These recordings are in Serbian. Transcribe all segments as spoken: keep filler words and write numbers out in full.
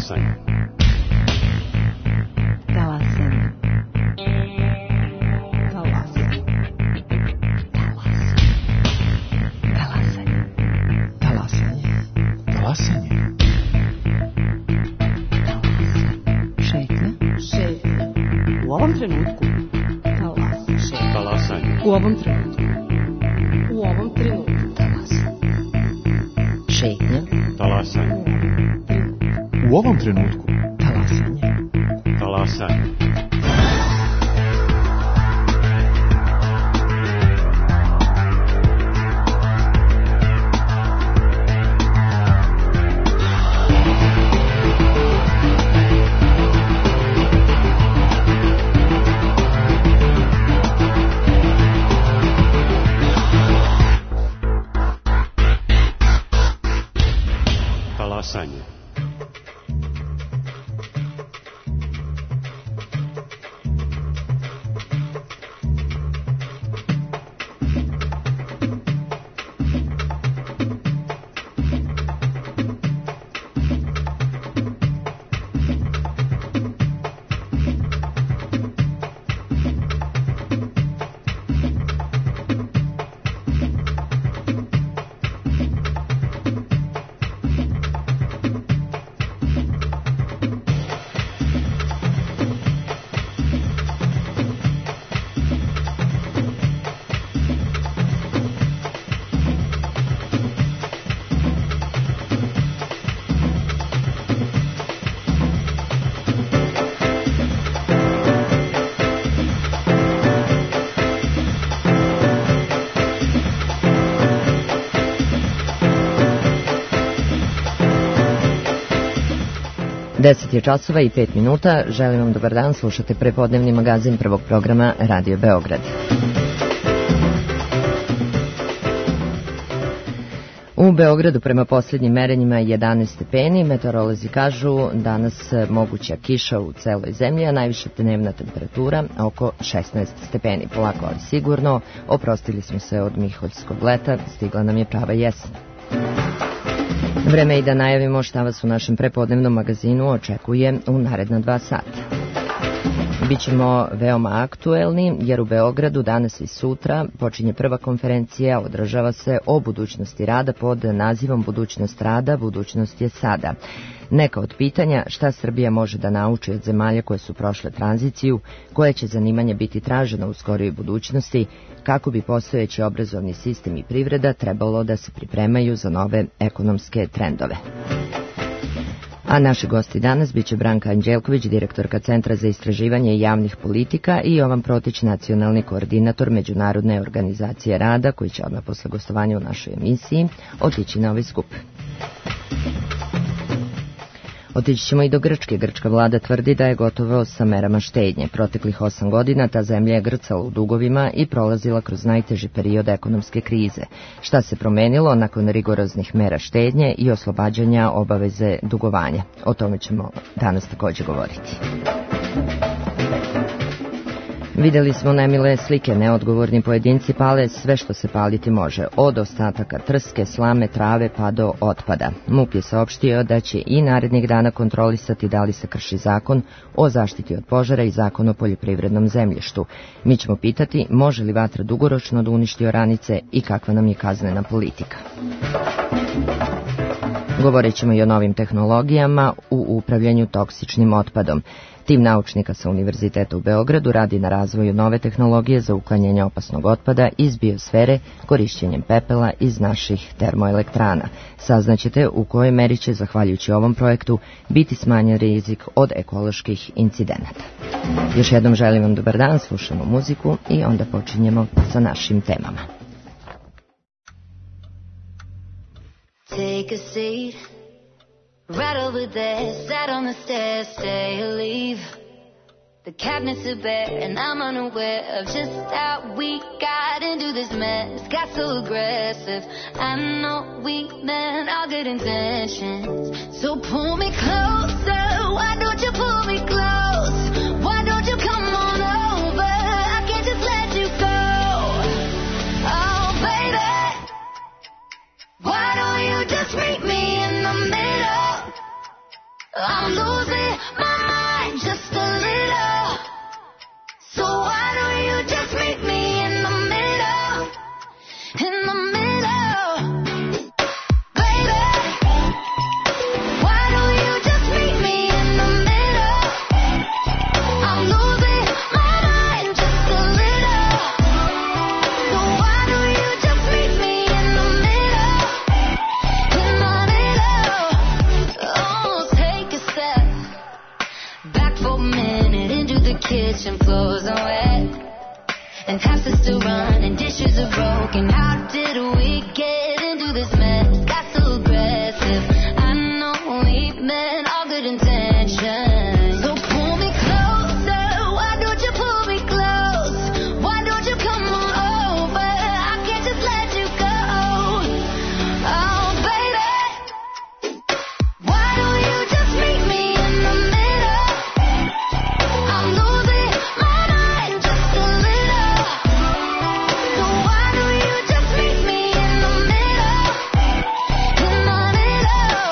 Talasanje. Talasanje. Talasanje. Talasanje. Talasanje. Šetnja. Šetnja. U ovom trenutku. Talasanje. Talasanje. U ovom trenutku. U ovom trenutku. Talasanje. Šetnja. Talasanje. U ovom trenutku. Talasanje. Talasanje. Talasanje. deset je časova i pet minuta. Želim vam dobar dan. Slušate prepodnevni magazin prvog programa Radio Beograd. U Beogradu prema posljednjim merenjima jedanaest stepeni. Meteorolozi kažu danas moguća kiša u celoj zemlji, a najviša dnevna temperatura oko šesnaest stepeni. Polako, ali sigurno. Oprostili smo se od miholjskog leta. Stigla nam je prava jesen. Vreme i da najavimo šta vas u našem prepodnevnom magazinu očekuje u naredna dva sata. Bićemo veoma aktuelni jer u Beogradu danas i sutra počinje prva konferencija, održava se o budućnosti rada pod nazivom Budućnost rada, budućnost je sada. Neka od pitanja šta Srbija može da nauči od zemalja koje su prošle tranziciju, koje će zanimanje biti traženo u skorijoj budućnosti, kako bi postojeći obrazovni sistem i privreda trebalo da se pripremaju za nove ekonomske trendove. A naši gosti danas biće Branka Anđelković, direktorka Centra za istraživanje javnih politika, i Jovan Protić, nacionalni koordinator Međunarodne organizacije rada, koji će odmah posle gostovanja u našoj emisiji otići na ovaj skup. Otići ćemo i do Grčke. Grčka vlada tvrdi da je gotovo sa merama štednje. Proteklih osam godina ta zemlja je grcala u dugovima i prolazila kroz najteži period ekonomske krize. Šta se promenilo nakon rigoroznih mera štednje i oslobađanja obaveze dugovanja? O tome ćemo danas također govoriti. Videli smo nemile slike, neodgovorni pojedinci pale sve što se paliti može, od ostataka trske, slame, trave pa do otpada. MUP je saopštio da će i narednih dana kontrolisati da li se krši zakon o zaštiti od požara i zakon o poljoprivrednom zemljištu. Mi ćemo pitati može li vatra dugoročno da uništi oranice i kakva nam je kaznena politika. Govorit ćemo i o novim tehnologijama u upravljanju toksičnim otpadom. Tim naučnika sa Univerziteta u Beogradu radi na razvoju nove tehnologije za uklanjanje opasnog otpada iz biosfere korišćenjem pepela iz naših termoelektrana. Saznaćete u kojoj meri će, zahvaljujući ovom projektu, biti smanjen rizik od ekoloških incidenata. Još jednom želim vam dobar dan, slušamo muziku i onda počinjemo sa našim temama. Take a seat. Right over there, sat on the stairs, stay or leave. The cabinets are bare and I'm unaware of just how we got into this mess. Got so aggressive, I know we meant all good intentions. So pull me closer, why don't you pull me close? Why don't you come on over, I can't just let you go. Oh baby, why don't you just meet me in the middle? I'm losing my mind just a little. So why don't you just meet me in the middle? In the middle, baby. Why don't you just meet me in the middle? I'm losing my mind just a little. So why don't you just meet me in the middle? In the middle. Oh, take a step back for a minute into the kitchen, floors are wet, and taps are still running, dishes are broken. How did we get into this mess? Got so aggressive. I know we meant all good intentions. So pull me closer. Why don't you pull me close? Why don't you come on over? I can't just let you go. Oh, baby. Why don't you just meet me in the middle? I'm losing my mind just a little. So why don't you just meet me in the middle? In the middle.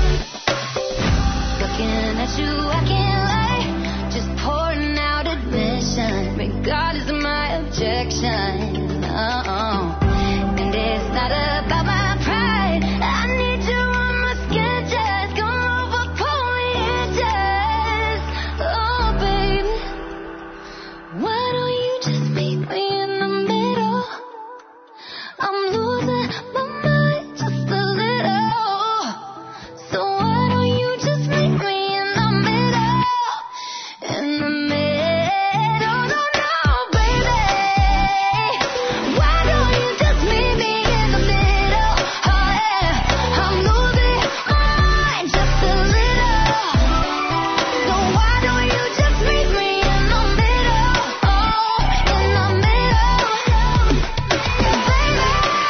Looking at you, I can't lie. Just pouring out admission, regardless of my objection. Uh-oh. And it's not about my pride. I need you on my skin, just come over, pull me in, just. Oh, baby. Why don't you just meet me in the middle? I'm losing my mind just a little. So why don't you just meet me in the middle? In the middle, no, no, baby. Why don't you just meet me in the middle? Oh, yeah. I'm losing my mind just a little. So why don't you just meet me in the middle? Oh, in the middle, baby.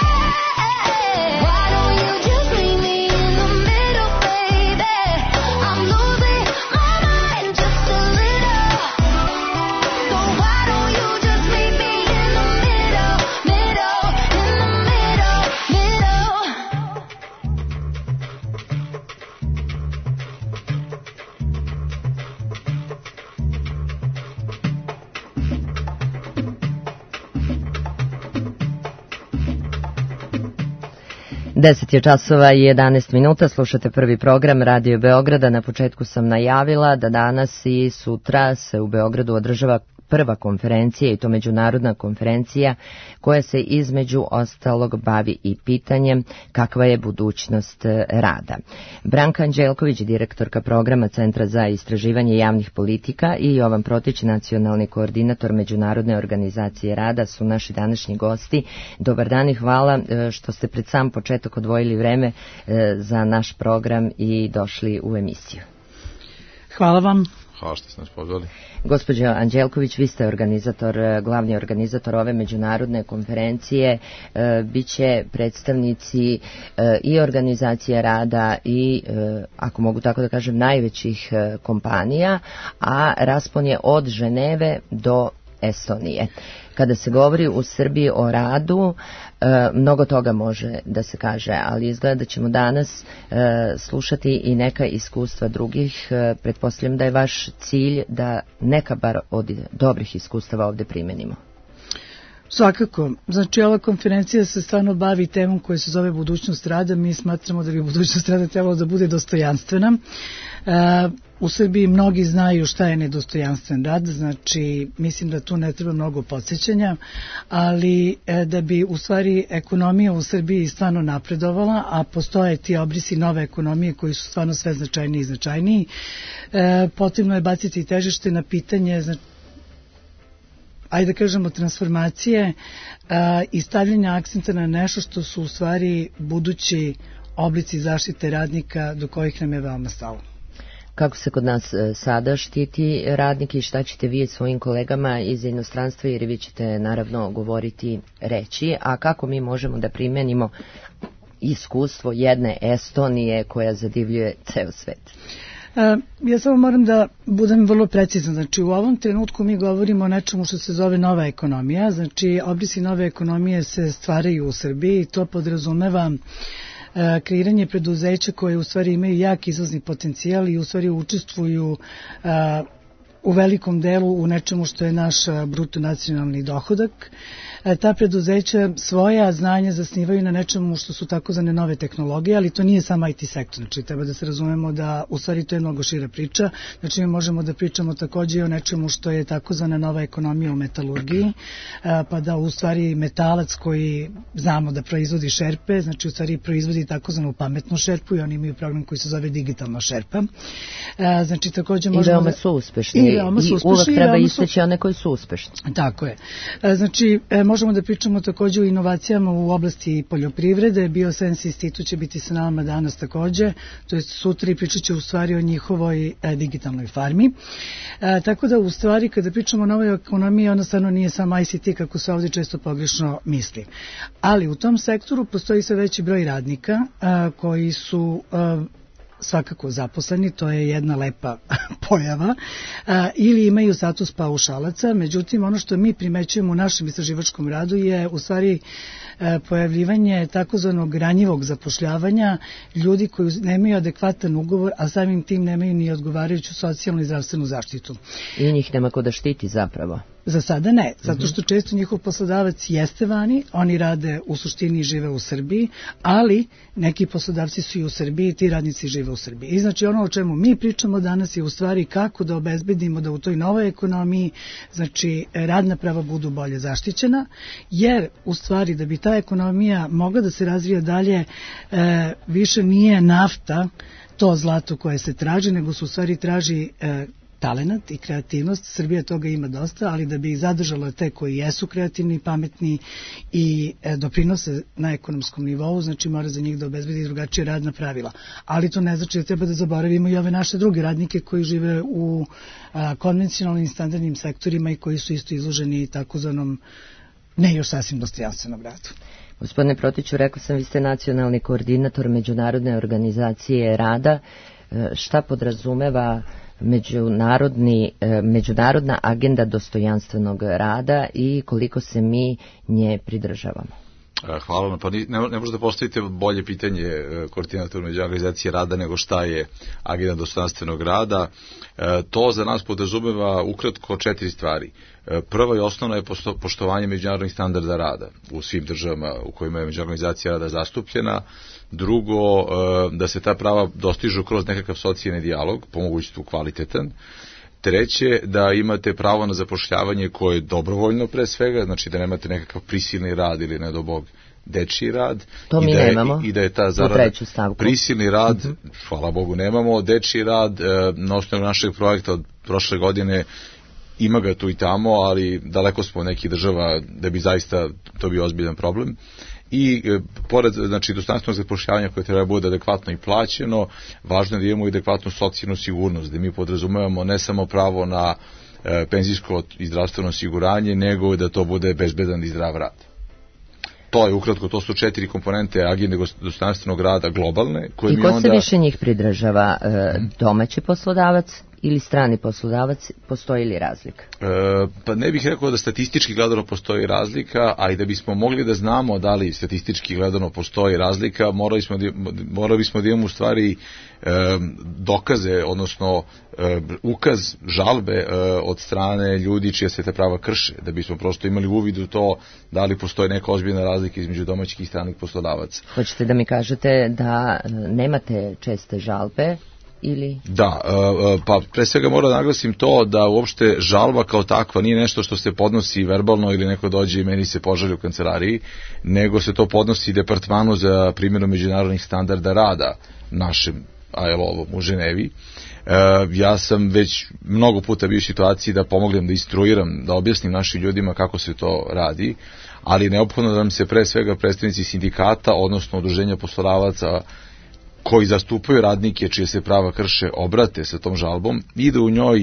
Why don't you just meet me in the middle, baby? I'm losing my mind just a little. So why don't you just meet me in the middle, middle, in the middle, middle. deset je časova i jedanaest minuta, slušate prvi program Radio Beograda. Na početku sam najavila da danas i sutra se u Beogradu održava prva konferencija, i to međunarodna konferencija koja se između ostalog bavi i pitanjem kakva je budućnost rada. Branka Anđelković, direktorka programa Centra za istraživanje javnih politika, i Jovan Protić, nacionalni koordinator Međunarodne organizacije rada, su naši današnji gosti. Dobar dan i hvala što ste pred sam početak odvojili vreme za naš program i došli u emisiju. Hvala vam. Hvala što ste nas pozvali. Gospođo Anđelković, vi ste organizator, glavni organizator ove međunarodne konferencije. E, biće predstavnici e, i organizacije rada i, e, ako mogu tako da kažem, najvećih e, kompanija, a raspon je od Ženeve do Estonije. Kada se govori u Srbiji o radu, e, mnogo toga može da se kaže, ali izgleda da ćemo danas e, slušati i neka iskustva drugih. E, pretpostavljam da je vaš cilj da neka bar od dobrih iskustava ovde primenimo. Svakako. Znači, ova konferencija se stvarno bavi temom koja se zove budućnost rada. Mi smatramo da bi budućnost rada trebalo da bude dostojanstvena. E, u Srbiji mnogi znaju šta je nedostojanstven rad, znači mislim da tu ne treba mnogo podsjećanja, ali e, da bi u stvari ekonomija u Srbiji stvarno napredovala, a postoje ti obrisi nove ekonomije koji su stvarno sve značajniji i značajniji, e, potrebno je baciti težište na pitanje, znači, ajde da kažemo, transformacije a, i stavljanja akcenta na nešto što su u stvari budući oblici zaštite radnika do kojih nam je veoma stalo. Kako se kod nas sada štiti radnike i šta ćete vi svojim kolegama iz inostranstva, jer vi ćete naravno govoriti, reći, a kako mi možemo da primenimo iskustvo jedne Estonije koja zadivljuje ceo svet? Ja samo moram da budem vrlo precizna. Znači, u ovom trenutku mi govorimo o nečemu što se zove nova ekonomija. Znači, obrisi nove ekonomije se stvaraju u Srbiji i to podrazumeva kreiranje preduzeća koje u stvari imaju jak izvozni potencijal i u stvari učestvuju u velikom delu u nečemu što je naš bruto nacionalni dohodak. Ta preduzeća svoja znanja zasnivaju na nečemu što su takozvane nove tehnologije, ali to nije samo I T sektor. Znači, treba da se razumemo da u stvari to je mnogo šira priča. Znači, mi možemo da pričamo takođe o nečemu što je takozvana nova ekonomija u metalurgiji, pa da u stvari metalac koji znamo da proizvodi šerpe, znači u stvari proizvodi takozvanu pametnu šerpu i oni imaju program koji se zove digitalna šerpa. Znači, takođe možemo... I veoma su uspešni. I, veoma su uspešni, i uvek treba istaći one koji su uspešni. Tako je. Znači, možemo da pričamo takođe o inovacijama u oblasti poljoprivrede. Bioscience institut će biti sa nama danas takođe, to je sutra i pričat će u stvari o njihovoj e, digitalnoj farmi. E, tako da u stvari kada pričamo o novoj ekonomiji, ona stvarno nije samo I C T kako se ovdje često pogrešno misli. Ali u tom sektoru postoji sve veći broj radnika a, koji su a, svakako zaposleni, to je jedna lepa pojava, a, ili imaju status paušalaca. Međutim, ono što mi primećujemo u našem istraživačkom radu je u stvari a, pojavljivanje takozvanog ranjivog zapošljavanja ljudi koji nemaju adekvatan ugovor, a samim tim nemaju ni odgovarajuću socijalnu i zdravstvenu zaštitu. I njih nema ko da štiti zapravo. Za sada ne, zato što često njihov poslodavac jeste vani, oni rade u suštini i žive u Srbiji, ali neki poslodavci su i u Srbiji i ti radnici žive u Srbiji. I znači ono o čemu mi pričamo danas je u stvari kako da obezbedimo da u toj novoj ekonomiji znači radna prava budu bolje zaštićena, jer u stvari da bi ta ekonomija mogla da se razvija dalje e, više nije nafta to zlato koje se traži, nego su u stvari traži e, talenat i kreativnost. Srbija toga ima dosta, ali da bi ih zadržalo te koji jesu kreativni, pametni i e, doprinose na ekonomskom nivou, znači mora za njih da obezbedi drugačije radna pravila. Ali to ne znači da treba da zaboravimo i ove naše druge radnike koji žive u a, konvencionalnim standardnim sektorima i koji su isto izloženi takozvanom ne još sasvim dostojanstvenom radu. Gospodine Protiću, rekao sam, vi ste nacionalni koordinator Međunarodne organizacije rada. Šta podrazumeva međunarodni, međunarodna agenda dostojanstvenog rada i koliko se mi nje pridržavamo? Hvala vam. Pa ne, ne možete postaviti bolje pitanje koordinator Međunarodne organizacije rada nego šta je agenda dostojanstvenog rada. To za nas podrazumeva ukratko četiri stvari. Prva i osnovna je poštovanje međunarodnih standarda rada u svim državama u kojima je Međunarodna organizacija rada zastupljena. Drugo, da se ta prava dostižu kroz nekakav socijalni dijalog, po mogućstvu kvalitetan. Treće, da imate pravo na zapošljavanje koje je dobrovoljno pre svega, znači da nemate nekakav prisilni rad ili ne do Bog dečiji rad. To mi i da je, nemamo. I da je ta zarada prisilni rad, uh-huh. hvala Bogu nemamo, dečiji rad na osnovu našeg projekta od prošle godine ima ga tu i tamo, ali daleko smo od nekih država da bi zaista to bio ozbiljan problem. I e, pored znači dostojanstvenog zapošljavanja koje treba bude adekvatno i plaćeno, važno je da imamo i adekvatnu socijalnu sigurnost, da mi podrazumevamo ne samo pravo na e, penzijsko i zdravstveno osiguranje, nego da to bude bezbedan i zdrav rad. To je ukratko, to su četiri komponente agende dostojanstvenog rada globalne. Koje I ko onda... se više njih pridržava, e, domaći poslodavac ili strani poslodavac, postoji li razlika? E, pa ne bih rekao da statistički gledano postoji razlika, a i da bismo mogli da znamo da li statistički gledano postoji razlika, morali, smo da, morali bismo da imamo u stvari e, dokaze, odnosno e, ukaz žalbe e, od strane ljudi čija se te prava krše, da bismo prosto imali uvid u to da li postoji neka ozbiljna razlika između domaćih i stranih poslodavaca. Hoćete da mi kažete da nemate česte žalbe? Ili? Da, pa pre svega moram da naglasim to da uopšte žalba kao takva nije nešto što se podnosi verbalno ili neko dođe i meni se požali u kancelariji, nego se to podnosi departmanu za primjenu međunarodnih standarda rada našem A L O-ovom u Ženevi. Ja sam već mnogo puta bio u situaciji da pomognem, da instruiram, da objasnim našim ljudima kako se to radi, ali neophodno da nam se pre svega predstavnici sindikata, odnosno udruženja poslodavaca koji zastupaju radnike čije se prava krše obrate sa tom žalbom i da u njoj e,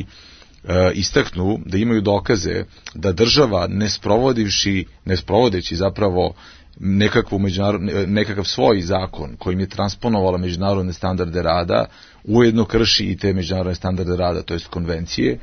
istaknu da imaju dokaze da država ne sprovodivši, ne sprovodeći zapravo nekakvu nekakav svoj zakon kojim je transponovala međunarodne standarde rada, ujedno krši i te međunarodne standarde rada, to jest konvencije,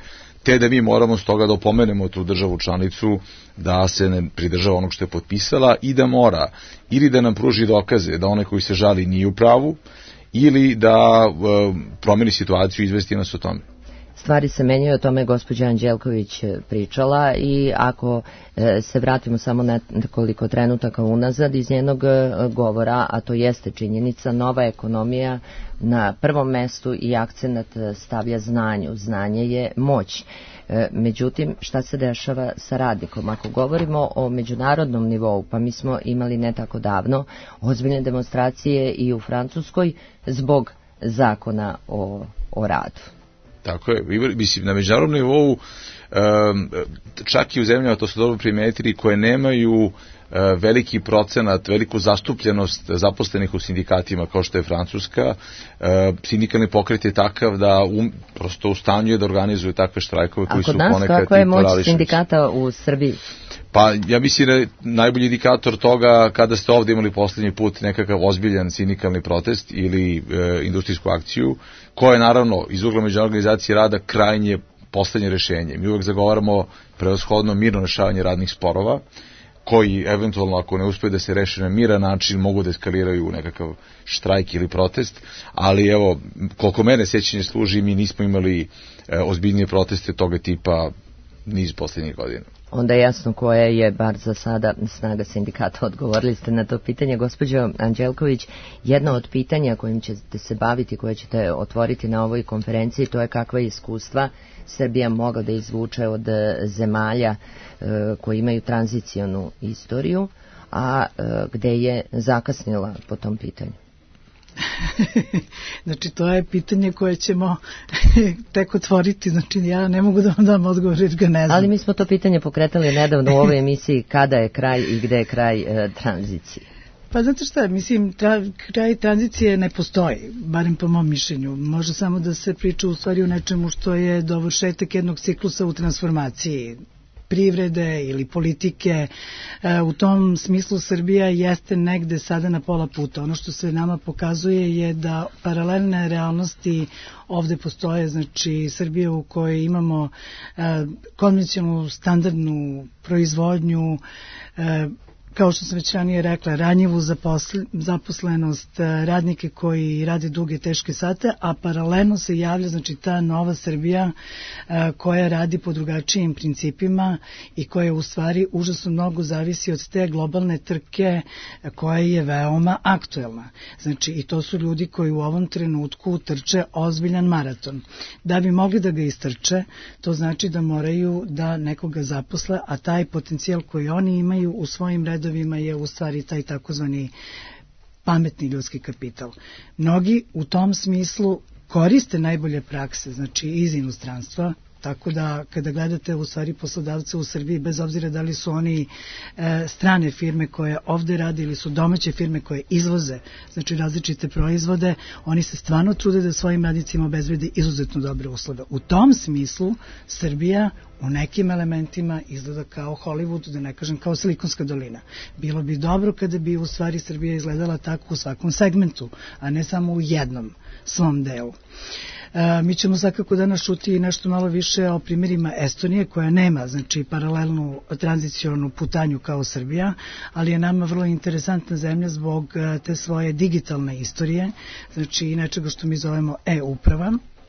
te da mi moramo stoga da opomenemo tu državu članicu da se ne pridržava onog što je potpisala i da mora ili da nam pruži dokaze da onaj koji se žali nije u pravu ili da uh, promeni situaciju i izvesti nas o tome. Stvari se menjaju, o tome gospođa Anđelković pričala i ako e, se vratimo samo nekoliko trenutaka unazad iz njenog e, govora, a to jeste činjenica, nova ekonomija na prvom mestu i akcenat stavlja znanju. Znanje je moć. E, međutim, šta se dešava sa radnikom? Ako govorimo o međunarodnom nivou, pa mi smo imali ne tako davno ozbiljne demonstracije i u Francuskoj zbog zakona o, o radu. Tako je, mislim, na međunarodnom nivou, čak i u zemljama, to su dobro primetili, koje nemaju veliki procenat, veliku zastupljenost zaposlenih u sindikatima, kao što je Francuska, sindikalni pokret je takav da um, prosto u stanju je da organizuju takve štrajkove koji su ponekad i parališnici. A kod nas kako je moć sindikata u Srbiji? Pa ja mislim da je najbolji indikator toga kada ste ovdje imali posljednji put nekakav ozbiljan sindikalni protest ili e, industrijsku akciju, koja je naravno iz ugla međunarodne organizacije rada krajnje poslednje rešenje. Mi uvek zagovaramo prevashodno mirno rešavanje radnih sporova, koji eventualno ako ne uspeju da se reše na miran način mogu da eskaliraju u nekakav štrajk ili protest, ali evo, koliko mene sećanje služi, mi nismo imali e, ozbiljnije proteste toga tipa niz posljednjih godina. Onda je jasno koja je, bar za sada, snaga sindikata. Odgovorili ste na to pitanje. Gospođo Anđelković, jedno od pitanja kojim ćete se baviti, koje ćete otvoriti na ovoj konferenciji, to je kakva iskustva Srbija mogla da izvuče od zemalja e, koji imaju tranzicionu istoriju, a e, gde je zakasnila po tom pitanju. Znači, to je pitanje koje ćemo tek otvoriti, znači ja ne mogu da vam dam odgovor jer ga ne znam. Ali mi smo to pitanje pokretali nedavno u ovoj emisiji kada je kraj i gde je kraj e, tranzicije. Pa zato što, mislim, tra, kraj tranzicije ne postoji, barem po mom mišljenju. Može samo da se priča u stvari o nečemu što je dovršetak jednog ciklusa u transformaciji privrede ili politike. E, u tom smislu Srbija jeste negde sada na pola puta. Ono što se nama pokazuje je da paralelne realnosti ovde postoje, znači Srbija u kojoj imamo e, konvencionalnu standardnu proizvodnju, e, kao što sam već ranije rekla, ranjivu zaposlenost, radnike koji rade duge teške sate, a paralelno se javlja znači ta nova Srbija koja radi po drugačijim principima i koja u stvari užasno mnogo zavisi od te globalne trke koja je veoma aktuelna. Znači i to su ljudi koji u ovom trenutku trče ozbiljan maraton. Da bi mogli da ga istrče, to znači da moraju da nekoga zaposle, a taj potencijal koji oni imaju u svojim redovima je u stvari taj takozvani pametni ljudski kapital. Mnogi u tom smislu koriste najbolje prakse, znači iz inostranstva, tako da kada gledate u stvari poslodavce u Srbiji, bez obzira da li su oni e, strane firme koje ovde rade ili su domaće firme koje izvoze, znači različite proizvode, oni se stvarno trude da svojim radnicima obezbede izuzetno dobre uslove. U tom smislu Srbija u nekim elementima izgleda kao Hollywood, da ne kažem kao Silikonska dolina. Bilo bi dobro kada bi u stvari Srbija izgledala tako u svakom segmentu, a ne samo u jednom svom delu. E, mi ćemo svakako danas čuti nešto malo više o primjerima Estonije, koja nema znači paralelnu tranzicionu putanju kao Srbija, ali je nama vrlo interesantna zemlja zbog te svoje digitalne istorije, znači i nečega što mi zovemo e-uprava.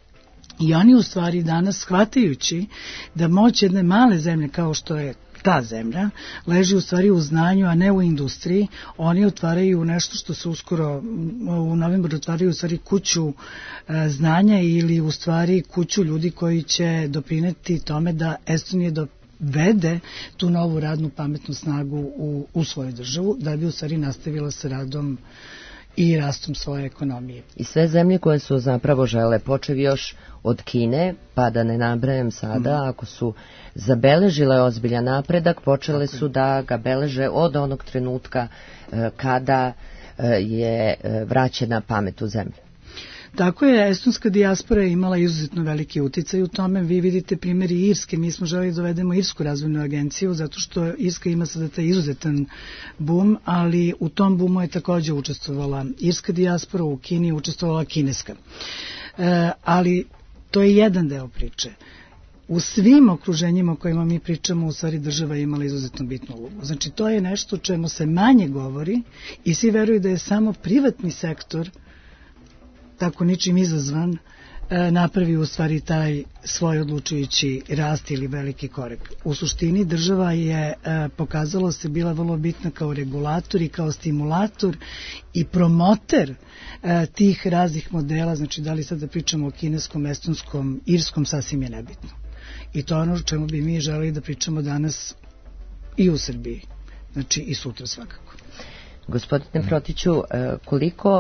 I oni u stvari danas, shvatajući da moć jedne male zemlje kao što je ta zemlja, leži u stvari u znanju, a ne u industriji, oni otvaraju nešto što se uskoro u novembru otvaraju u stvari kuću e, znanja ili u stvari kuću ljudi koji će doprineti tome da Estonija dovede tu novu radnu pametnu snagu u, u svoju državu, da bi u stvari nastavila sa radom i rastom svoje ekonomije. I sve zemlje koje su zapravo žele, počev još od Kine, pa da ne nabrajem sada, mm. ako su zabeležile ozbiljan napredak, počele su da ga beleže od onog trenutka e, kada e, je e, vraćena pamet u zemlju. Tako je, estonska dijaspora je imala izuzetno veliki uticaj u tome. Vi vidite primjeri Irske, mi smo želeli da dovedemo Irsku razvojnu agenciju, zato što Irska ima sada taj izuzetan bum, ali u tom bumu je također učestvovala irska dijaspora, u Kini je učestvovala kineska. E, ali to je jedan deo priče. u svim okruženjima o kojima mi pričamo u stvari država je imala izuzetno bitnu ulogu. Znači to je nešto o čemu se manje govori i svi veruju da je samo privatni sektor, tako ničim izazvan, napravi u stvari taj svoj odlučujući rast ili veliki korek. U suštini država je pokazalo se bila vrlo bitna kao regulator i kao stimulator i promoter tih raznih modela, znači da li sad da pričamo o kineskom, estonskom, irskom, sasvim je nebitno. I to je ono o čemu bi mi želeli da pričamo danas i u Srbiji, znači i sutra svakako. Gospodine Protiću, koliko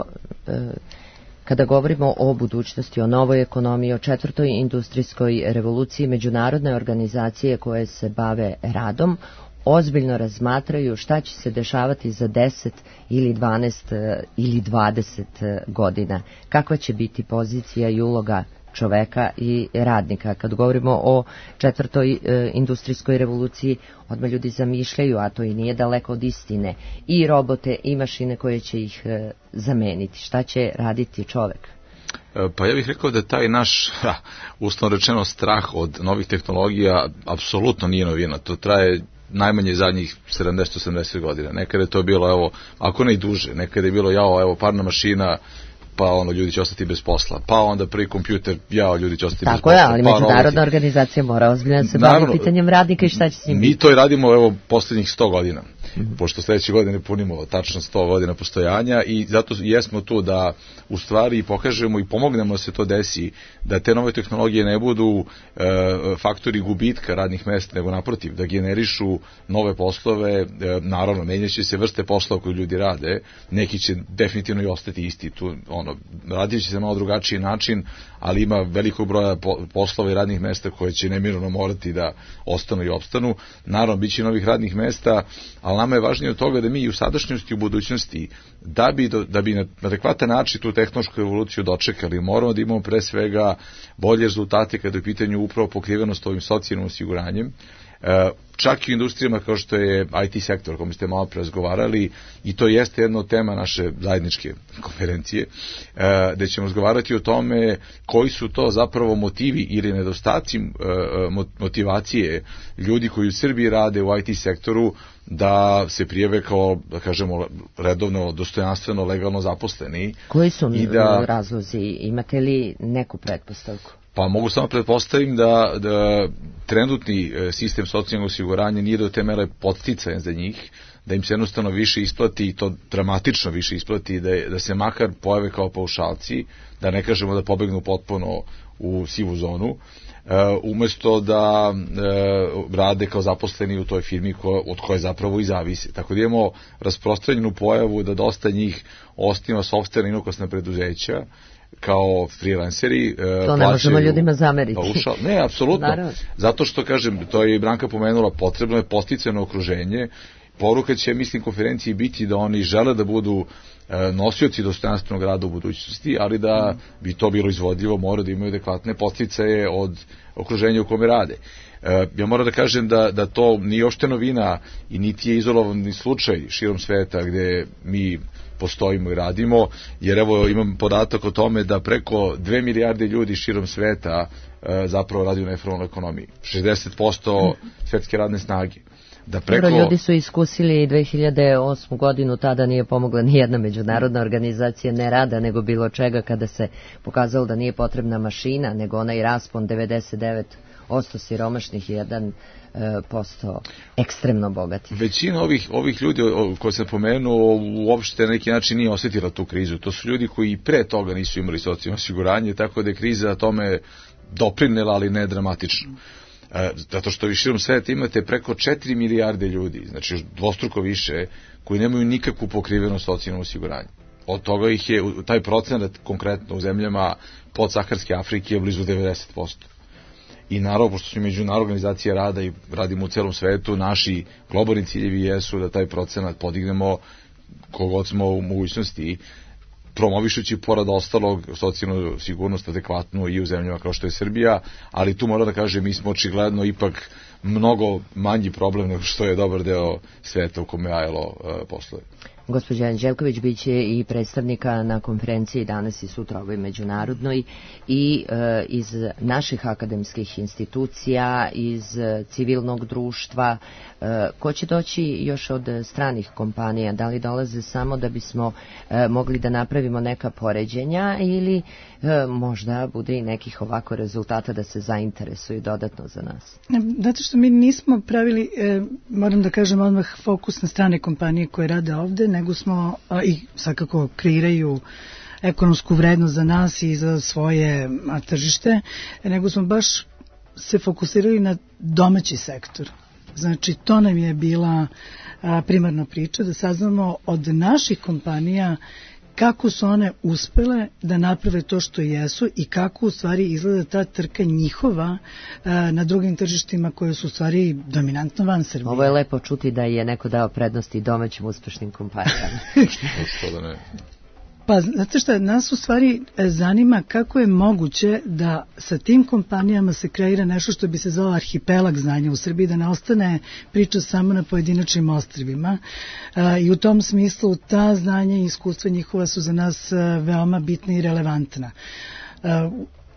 kada govorimo o budućnosti, o novoj ekonomiji, o četvrtoj industrijskoj revoluciji, međunarodne organizacije koje se bave radom ozbiljno razmatraju šta će se dešavati za deset ili dvanaest ili dvadeset godina. Kakva će biti pozicija i uloga čoveka i radnika? Kad govorimo o četvrtoj e, industrijskoj revoluciji, odmah ljudi zamišljaju, a to i nije daleko od istine, i robote i mašine koje će ih e, zameniti. Šta će raditi čovek? Pa ja bih rekao da taj naš, ha, uslovno rečeno, strah od novih tehnologija apsolutno nije novina. To traje najmanje zadnjih sedamdeset osamdeset godina. Nekada je to bilo, evo, ako ne i duže, nekada je bilo, jao, evo, parna mašina, pa ono, ljudi će ostati bez posla, pa onda prvi kompjuter, jao, ljudi će ostati Tako bez posla. Tako je, ali pa međunarodna roboti. Organizacija mora ozbiljno se bavi pitanjem radnika i šta će s njim. Mi to i radimo, evo, poslednjih sto godina. Mm-hmm. Pošto sledeće godine punimo tačno sto godina postojanja i zato jesmo tu da u stvari pokažemo i pomognemo da se to desi, da te nove tehnologije ne budu e, faktori gubitka radnih mesta, nego naprotiv, da generišu nove poslove, e, naravno, menjaće se vrste poslova koje ljudi rade, neki će definitivno i ostati isti, tu, ono, radit će se malo drugačiji način, ali ima velikog broja poslova i radnih mesta koje će nemirno morati da ostanu i opstanu. Naravno, bit će novih radnih mesta, ali nama je važnije od toga da mi i u sadašnjosti i u budućnosti, da bi, da bi na adekvatan način tu tehnološku evoluciju dočekali, moramo da imamo pre svega bolje rezultate kada je u pitanju upravo pokrivenost ovim socijalnim osiguranjem. Čak i u industrijama kao što je I T sektor, o kome ste malo prerazgovarali, i to jeste jedna od tema naše zajedničke konferencije, gde ćemo razgovarati o tome koji su to zapravo motivi ili nedostaci motivacije ljudi koji u Srbiji rade u I T sektoru da se prijave kao, da kažemo, redovno, dostojanstveno, legalno zaposleni. Koji su da, razlozi? Imate li neku pretpostavku? Pa mogu samo pretpostavim da, da trenutni sistem socijalnog osiguranja nije do te mere podsticajan za njih, da im se jednostavno više isplati, i to dramatično više isplati, da, je, da se makar pojave kao paušalci, da ne kažemo da pobegnu potpuno u sivu zonu, uh, umesto da uh, rade kao zaposleni u toj firmi ko, od koje zapravo i zavise. Tako da imamo rasprostranjenu pojavu da dosta njih osniva sopstvena inokosna preduzeća, kao freelanceri. To ne možemo ljudima zameriti. Paušal. Ne, apsolutno. Naravno. Zato što, kažem, to je i Branka pomenula, potrebno je posticajno okruženje. Poruka će, mislim, konferenciji biti da oni žele da budu e, nosioci dostojanstvenog rada u budućnosti, ali da bi to bilo izvodljivo, mora da imaju adekvatne posticaje od okruženja u kome rade. E, ja moram da kažem da, da to nije uopšte novina i niti je izolovani slučaj širom sveta gde mi postojimo i radimo, jer evo imam podatak o tome da preko dve milijarde ljudi širom sveta e, zapravo radi u neformalnoj ekonomiji. šezdeset posto svetske radne snage. Da preko... Dobro, ljudi su iskusili dve hiljade osmu godinu, tada nije pomogla ni jedna međunarodna organizacija, ne rada, nego bilo čega, kada se pokazalo da nije potrebna mašina, nego onaj raspon devedeset devet posto siromašnih i jedan posto ekstremno bogati. Većina ovih, ovih ljudi koje sam pomenuo uopšte na neki način nije osjetila tu krizu. To su ljudi koji i pre toga nisu imali socijalno osiguranje, tako da je kriza tome doprinela, ali ne dramatično. E, zato što vi širom sveta imate preko četiri milijarde ljudi, znači dvostruko više, koji nemaju nikakvu pokrivenu socijalno osiguranje. Od toga ih je, taj procenat konkretno u zemljama podsaharske Afrike je blizu devedeset posto. I naravno, pošto su međunarodne organizacije rada i radimo u celom svetu, naši globalni ciljevi jesu da taj procenat podignemo kogod smo u mogućnosti, promovišući pored ostalog socijalnu sigurnost adekvatnu i u zemljama kao što je Srbija, ali tu moram da kažem, mi smo očigledno ipak mnogo manji problem nego što je dobar deo sveta u kome A L O uh, posluje. Gospođa Anđelković biće i predstavnika na konferenciji danas i sutra ovoj međunarodnoj i e, iz naših akademskih institucija, iz e, civilnog društva. E, ko će doći još od stranih kompanija? Da li dolaze samo da bismo e, mogli da napravimo neka poređenja ili e, možda bude i nekih ovako rezultata da se zainteresuju dodatno za nas? Zato što mi nismo pravili, e, moram da kažem odmah, fokus na strane kompanije koje rade ovde, nego smo a, i svakako kreiraju ekonomsku vrednost za nas i za svoje a, tržište, nego smo baš se fokusirali na domaći sektor. Znači, to nam je bila a, primarna priča, da saznamo od naših kompanija kako su one uspele da naprave to što jesu i kako u stvari izgleda ta trka njihova a, na drugim tržištima koje su u stvari dominantno van Srbije. Ovo je lepo čuti da je neko dao prednosti domaćim uspešnim kompanijama. Što da ne... Pa, znate šta, nas u stvari zanima kako je moguće da sa tim kompanijama se kreira nešto što bi se zvao arhipelag znanja u Srbiji, da ne ostane priča samo na pojedinačnim ostrvima. A, i u tom smislu ta znanja i iskustva njihova su za nas a, veoma bitna i relevantna. A,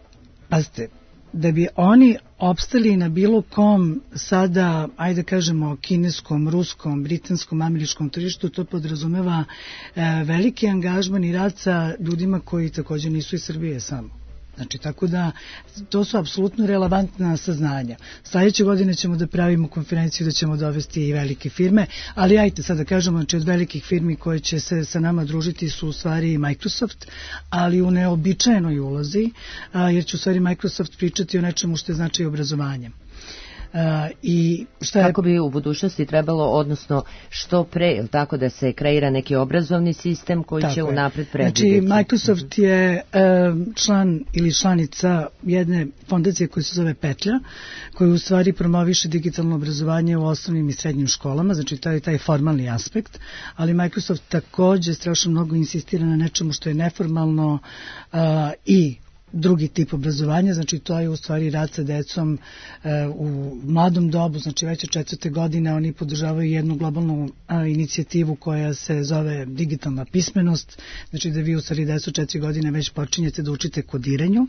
pazite, da bi oni opstali na bilo kom sada, ajde kažemo, kineskom, ruskom, britanskom, američkom tržištu, to podrazumeva e, veliki angažman i rad sa ljudima koji također nisu iz Srbije samo. Znači, tako da, to su apsolutno relevantna saznanja. Sljedeće godine ćemo da pravimo konferenciju, da ćemo dovesti i velike firme, ali ajte sad da kažemo, znači od velikih firmi koje će se sa nama družiti su u stvari Microsoft, ali u neobičajenoj ulozi, a, jer će u stvari Microsoft pričati o nečemu što je znači obrazovanje. Uh, i šta je... Kako bi u budućnosti trebalo, odnosno što pre, tako da se kreira neki obrazovni sistem koji tako će unapred predvidjeti. Znači, Microsoft je uh, član ili članica jedne fondacije koja se zove Petlja, koja u stvari promoviše digitalno obrazovanje u osnovnim i srednjim školama, znači to je taj formalni aspekt, ali Microsoft također strašno mnogo insistira na nečemu što je neformalno uh, i drugi tip obrazovanja, znači to je u stvari rad sa decom e, u mladom dobu, znači već od četvrte godine oni podržavaju jednu globalnu a, inicijativu koja se zove digitalna pismenost, znači da vi u stvari decu četiri godine već počinjete da učite kodiranju,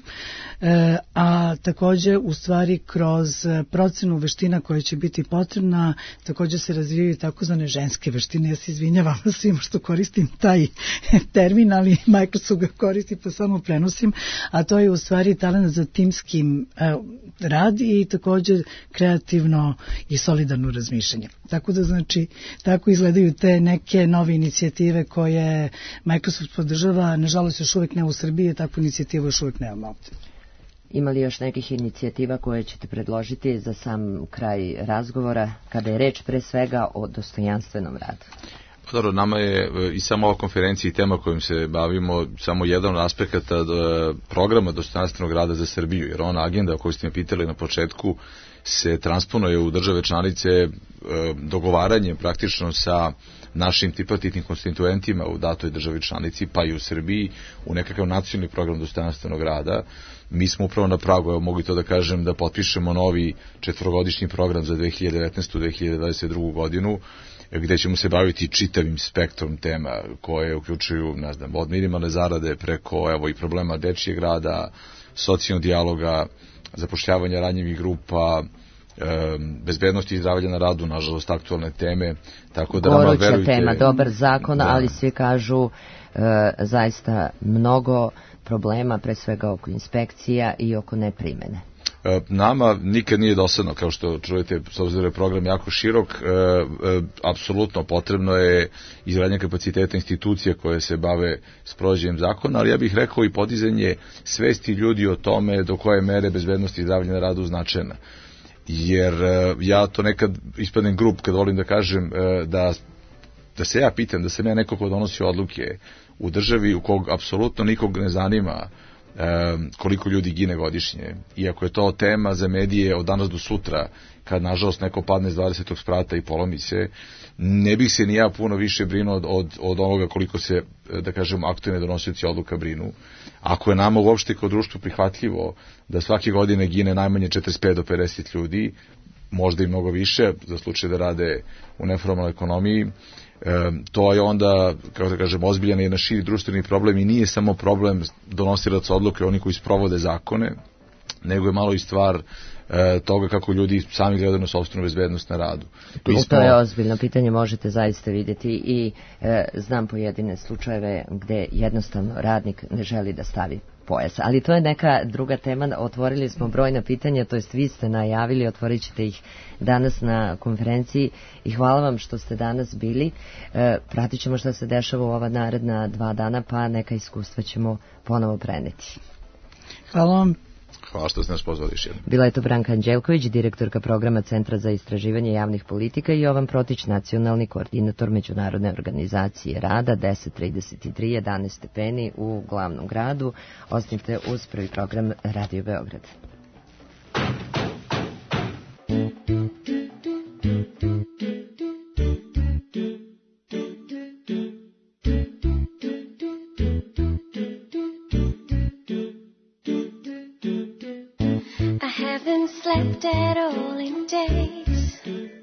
e, a također u stvari kroz procenu veština koja će biti potrebna, također se razvijaju takozvane ženske veštine. Ja se izvinjavam svima što koristim taj termin, ali Microsoft ga koristi pa samo prenosim, a to je u stvari talent za timskim e, rad i također kreativno i solidarno razmišljanje. Tako da znači, tako izgledaju te neke nove inicijative koje Microsoft podržava, nažalost još uvijek ne u Srbiji, takvu inicijativu još uvijek nemamo ovdje. Ima li još nekih inicijativa koje ćete predložiti za sam kraj razgovora, kada je reč pre svega o dostojanstvenom radu? Dobro, nama je i samo ova konferencija i tema kojim se bavimo samo jedan od aspekata programa dostojanstvenog rada za Srbiju, jer ona agenda o kojoj ste me pitali na početku se transponuje u države članice dogovaranjem praktično sa našim tripartitnim konstituentima u datoj državi članici, pa i u Srbiji, u nekakav nacionalni program dostojanstvenog rada. Mi smo upravo na pragu, evo mogu to da kažem, da potpišemo novi četvorogodišnji program za dve hiljade devetnaestu do dve hiljade dvadeset drugu godinu, gde ćemo se baviti čitavim spektrom tema koje uključuju, ne znam, od minimalne zarade preko, evo, i problema dečijeg rada, socijalnog dijaloga, zapošljavanja ranjivih grupa, bezbednosti i zdravlja na radu, nažalost aktualne teme, tako da nama verujte... Goruća tema, dobar zakon, da. Ali svi kažu e, zaista mnogo problema, pre svega oko inspekcija i oko neprimene. Nama nikad nije dosadno, kao što čujete, s obzirom je program jako širok, e, e, apsolutno potrebno je izgradnja kapaciteta institucija koje se bave sprovođenjem zakona, ali ja bih rekao i podizanje svesti ljudi o tome do koje mere bezbednosti i zdravlja na radu značajna. Jer e, ja to nekad ispadnem grup kad volim da kažem e, da, da se ja pitam, da sam ja neko ko donosi odluke u državi u kog apsolutno nikog ne zanima koliko ljudi gine godišnje. Iako je to tema za medije od danas do sutra, kad nažalost neko padne s dvadesetog sprata i polomi se, ne bih se ni ja puno više brinuo od, od, od onoga koliko se, da kažem, aktualni donosioci odluka brinu. Ako je nama uopšte kao društvo prihvatljivo da svake godine gine najmanje četrdeset pet do pedeset ljudi, možda i mnogo više, za slučaj da rade u neformalnoj ekonomiji. E, to je onda, kako da kažem, ozbiljan jedan širi društveni problem i nije samo problem donosilaca odluke, oni koji sprovode zakone, nego je malo i stvar e, toga kako ljudi sami gledaju na sopstvenu bezbednost na radu. Mi smo... To je ozbiljno pitanje, možete zaista vidjeti i e, znam pojedine slučajeve gde jednostavno radnik ne želi da stavi pojas. Ali to je neka druga tema, otvorili smo brojna pitanja, to jest vi ste najavili, otvorit ćete ih danas na konferenciji i hvala vam što ste danas bili. E, pratit ćemo što se dešava u ova naredna dva dana, pa neka iskustva ćemo ponovo preneti. Hvala vam. Hvala što ste nas pozvali još jednom. Bila je to Branka Anđelković, direktorka programa Centra za istraživanje javnih politika i Jovan Protić, nacionalni koordinator Međunarodne organizacije rada, deset trideset tri, jedanaest stepeni u glavnom gradu. Ostanite uz prvi program Radio Beograd. Slept at all in days.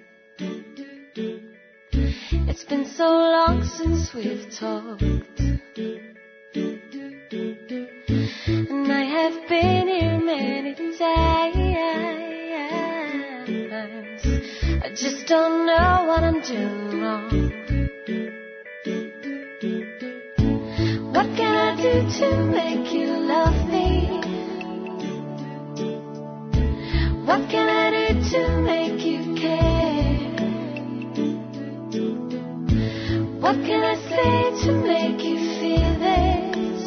It's been so long since we've talked, and I have been here many times. I just don't know what I'm doing wrong. What can I do to make you love me? What can I do to make you care? What can I say to make you feel this?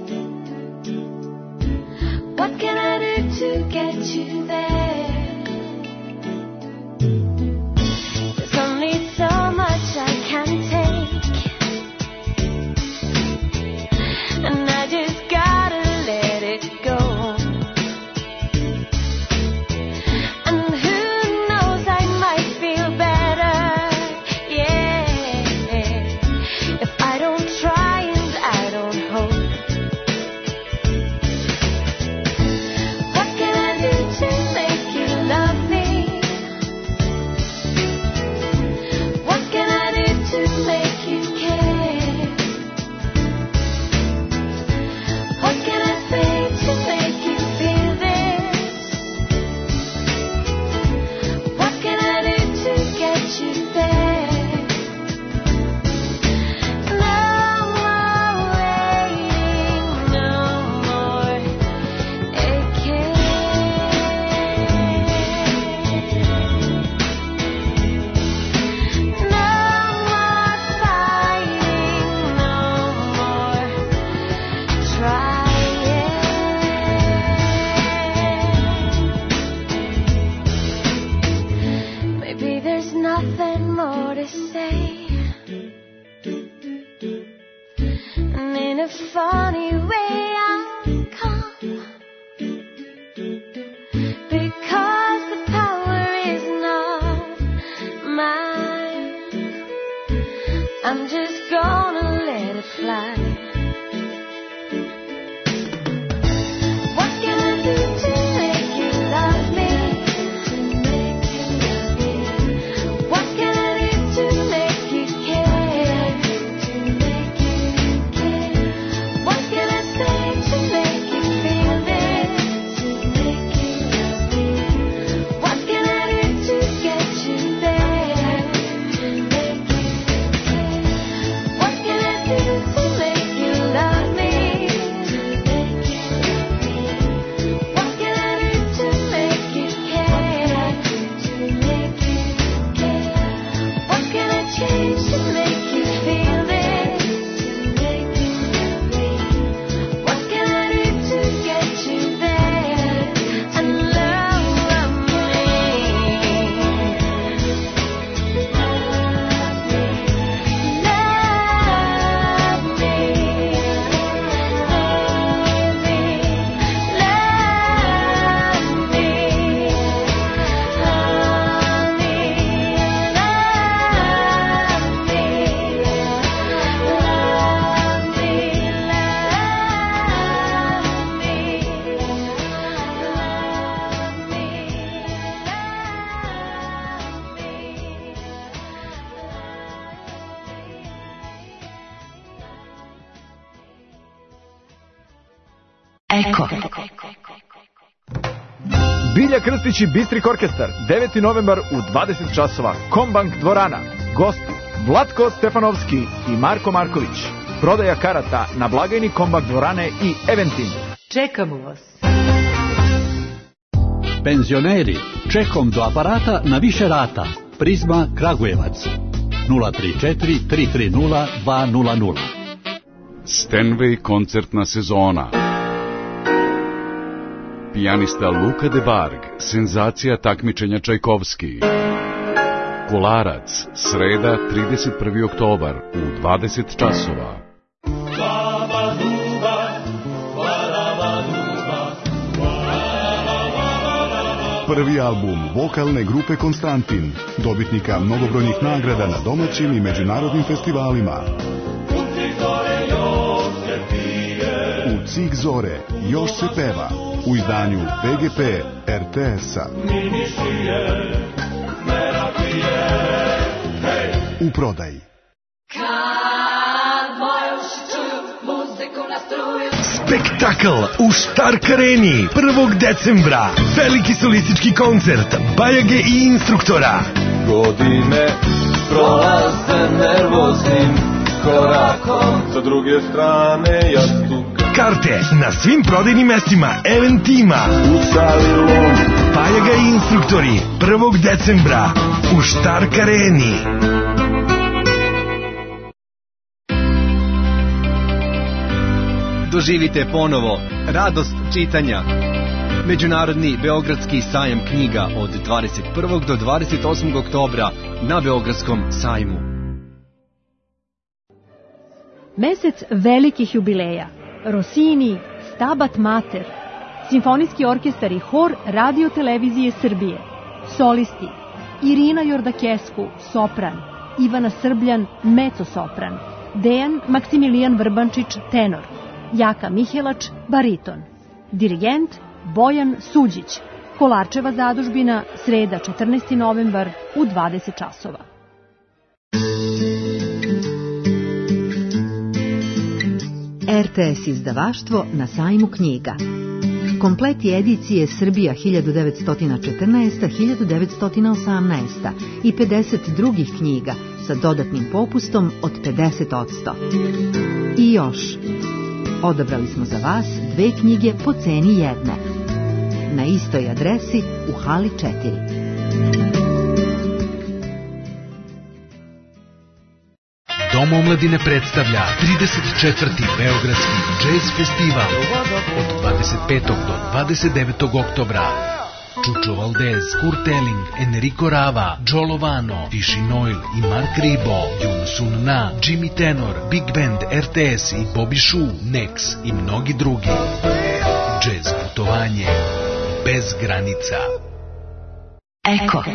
What can I do to get you there? There's only so much I can take, and I just gotta let it go. I'm just gonna let it fly. What can I do to make you love me? To make you love me. What can I do to make you care? To make you care. What can I say to make you feel this? To make you love me. What can I do to get you there? To make you care. What can I do to make Eko. Bilja Krstić i Bistrik orkestar, deveti novembar u dvadeset časova, Kombank dvorana. Gosti Vlatko Stefanovski i Marko Marković. Prodaja karata na blagajni Kombank dvorane i Eventim. Čekamo vas. Penzioneri, čekom do aparata na više rata. Prizma Kragujevac. nula tri četiri tri tri nula dva nula nula. Stenway koncertna sezona. Pijanista Luka de Barg, senzacija takmičenja Čajkovski. Kolarac, sreda trideset prvi oktobar u dvadeset časova. Prvi album vokalne grupe Konstantin, dobitnika mnogobrojnih nagrada na domaćim i međunarodnim festivalima. U Cik zore još se peva, u izdanju P G P R T S-a. U prodaji. Spektakl u Štark areni prvog decembra. Veliki solistički koncert Bajage i instruktora. Godine prolaze nervoznim korakom, sa druge strane jastuka. Karte na svim prodajnim mestima Eventima. U salilu Bajaga i instruktori prvog decembra u Štark areni. Doživite ponovo radost čitanja. Međunarodni Beogradski sajam knjiga od dvadeset prvog do dvadeset osmog oktobra na Beogradskom sajmu. Mesec velikih jubileja. Rossini, Stabat Mater, Simfonijski orkestar i hor Radio Televizije Srbije, solisti Irina Jordakesku, sopran, Ivana Srbljan, mezzo-sopran, Dejan Maksimilijan Vrbančić, tenor, Jaka Mihelač, bariton, dirigent Bojan Suđić, Kolarčeva zadužbina, sreda četrnaesti novembar u dvadeset časova. R T S izdavaštvo na sajmu knjiga. Kompleti edicije Srbija hiljadu devetsto četrnaest do hiljadu devetsto osamnaest i pedeset drugih knjiga sa dodatnim popustom od pedeset posto. I još, odabrali smo za vas dve knjige po ceni jedne. Na istoj adresi u hali četiri. Dom omladine predstavlja trideset četvrti Beogradski džez festival od dvadeset petog do dvadeset devetog oktobra. Čučo Valdez, Kurt Elling, Enrico Rava, Joe Lovano, Tichy Noil i Mark Ribot, Yoon Sun Na, Jimmy Tenor, Big Band, R T S i Bobby Shu, Nex i mnogi drugi. Džez putovanje bez granica. Eko.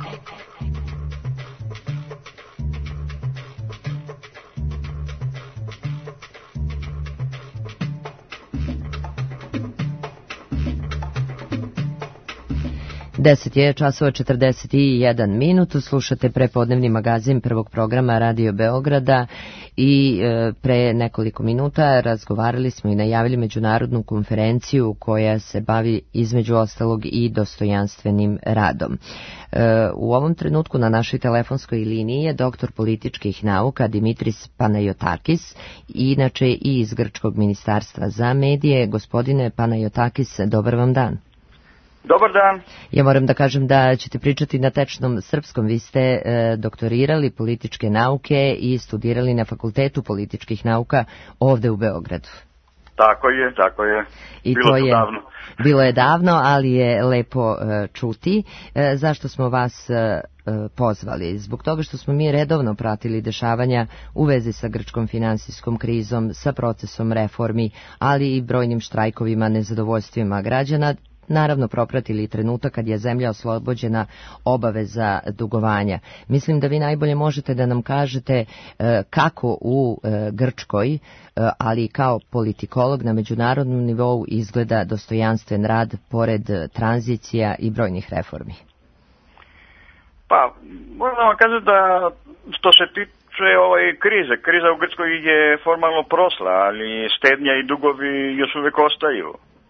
deset je časova četrdeset jedan minut, slušate prepodnevni magazin prvog programa Radio Beograda i e, pre nekoliko minuta razgovarali smo i najavili međunarodnu konferenciju koja se bavi između ostalog i dostojanstvenim radom. E, u ovom trenutku na našoj telefonskoj liniji je doktor političkih nauka Dimitris Panayotakis, inače i iz Grčkog ministarstva za medije. Gospodine Panayotakis, dobar vam dan. Dobar dan. Ja moram da kažem da ćete pričati na tečnom srpskom. Vi ste e, doktorirali političke nauke i studirali na Fakultetu političkih nauka ovde u Beogradu. Tako je, tako je. I bilo to je davno. Bilo je davno, ali je lepo e, čuti. E, zašto smo vas e, pozvali? Zbog toga što smo mi redovno pratili dešavanja u vezi sa grčkom finansijskom krizom, sa procesom reformi, ali i brojnim štrajkovima, nezadovoljstvima građana. Naravno propratili trenutak kad je zemlja oslobođena obaveza dugovanja. Mislim da vi najbolje možete da nam kažete e, kako u e, Grčkoj, e, ali kao politikolog na međunarodnom nivou izgleda dostojanstven rad pored tranzicija i brojnih reformi. Pa, moram vam kažem da što se tiče ovaj krize, kriza u Grčkoj je formalno prošla, ali štednja i dugovi još uvek ostaju.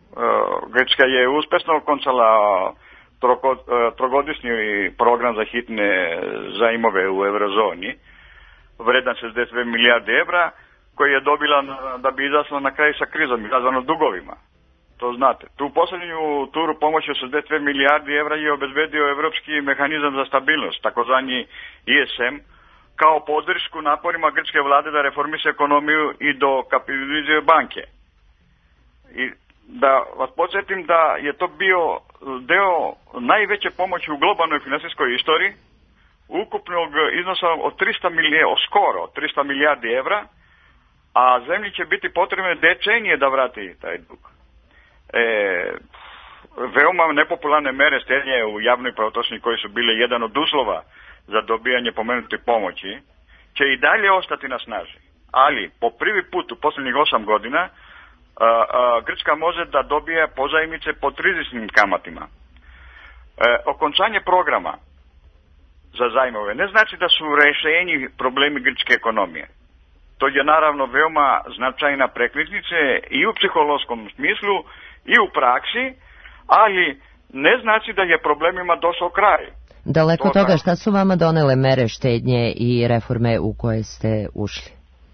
Grčka je uspešno končala trogodišnji program za hitne zajmove u eurozoni, vredan šezdeset dve milijarde evra, koji je dobila da bi izašla na kraju sa krizom, izazvano dugovima. To znate. Tu posljednju turu pomoći od šezdeset dve milijardi evra je obezbedio Evropski mehanizam za stabilnost, takozvani I S M, kao podršku naporima grčke vlade da reformiše ekonomiju i dokapitalizuje banke. I da vas podsjetim da je to bio deo najveće pomoći u globalnoj finansijskoj istoriji, ukupnog iznosa od tristo milijardi, skoro tristo milijardi evra, a zemlji će biti potrebne decenije da vrati taj dug. E, veoma nepopularne mere štednje u javnoj potrošnji, koji su bile jedan od uslova za dobijanje pomenute pomoći, će i dalje ostati na snazi. Ali po prvi put u posljednjih osam godina a, a, Grčka može da dobije pozajmice po rizičnim kamatima. E, okončanje programa za zajmove ne znači da su rešeni problemi grčke ekonomije. To je naravno veoma značajna prekretnica i u psihološkom smislu i u praksi, ali ne znači da je problemima došao kraj. Daleko to toga, šta su vama donele mere štednje i reforme u koje ste ušli?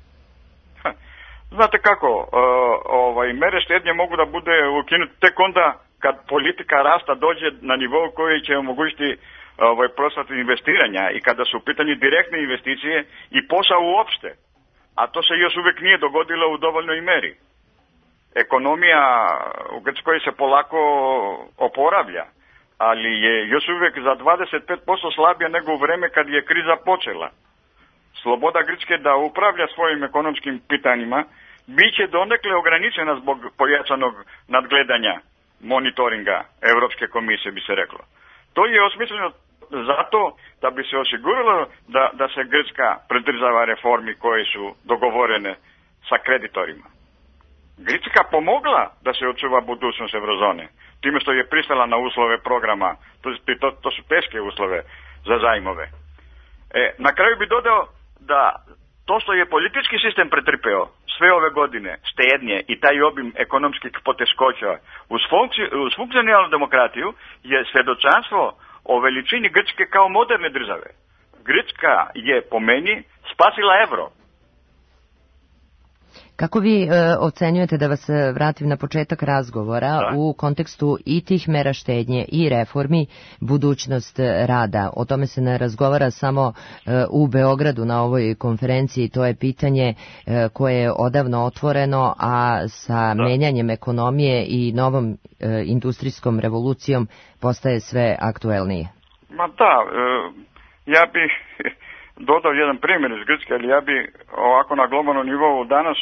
Znate kako, uh, ovaj, mere štednje mogu da bude ukinuti tek onda kad politika rasta dođe na nivou koji će omogućiti ovaj, prostat investiranja i kada su u pitanju direktne investicije i posao uopšte. A to se još uvijek nije dogodilo u dovoljnoj meri. Ekonomija u Grčkoj se polako oporavlja, ali je još uvijek za dvadeset pet posto slabija nego u vreme kad je kriza počela. Sloboda Grčke da upravlja svojim ekonomskim pitanjima bit će donekle ograničena zbog pojačanog nadgledanja, monitoringa Europske komisije, bi se reklo. To je osmišljeno zato da bi se osiguralo da, da se Grčka pridržava reformi koje su dogovorene sa kreditorima. Grčka pomogla da se očuva budućnost eurozone, time što je pristala na uslove programa, to, to, to su teške uslove za zajmove. E, na kraju bi dodao da to što je politički sistem pretrpeo sve ove godine, štednje i taj obim ekonomskih poteškoća uz, funkci, uz funkcionalnu demokratiju je svedočanstvo o veličini Grčke kao moderne države. Grčka je po meni spasila evro. Kako vi e, ocenjujete, da vas vratim na početak razgovora, da. U kontekstu i tih mera štednje i reformi, budućnost rada? O tome se ne razgovara samo e, u Beogradu na ovoj konferenciji, to je pitanje e, koje je odavno otvoreno, a sa da. menjanjem ekonomije i novom e, industrijskom revolucijom postaje sve aktuelnije. Ma da, e, ja bih dodao jedan primjer iz Grčke, ali ja bih ovako na globalnom nivou danas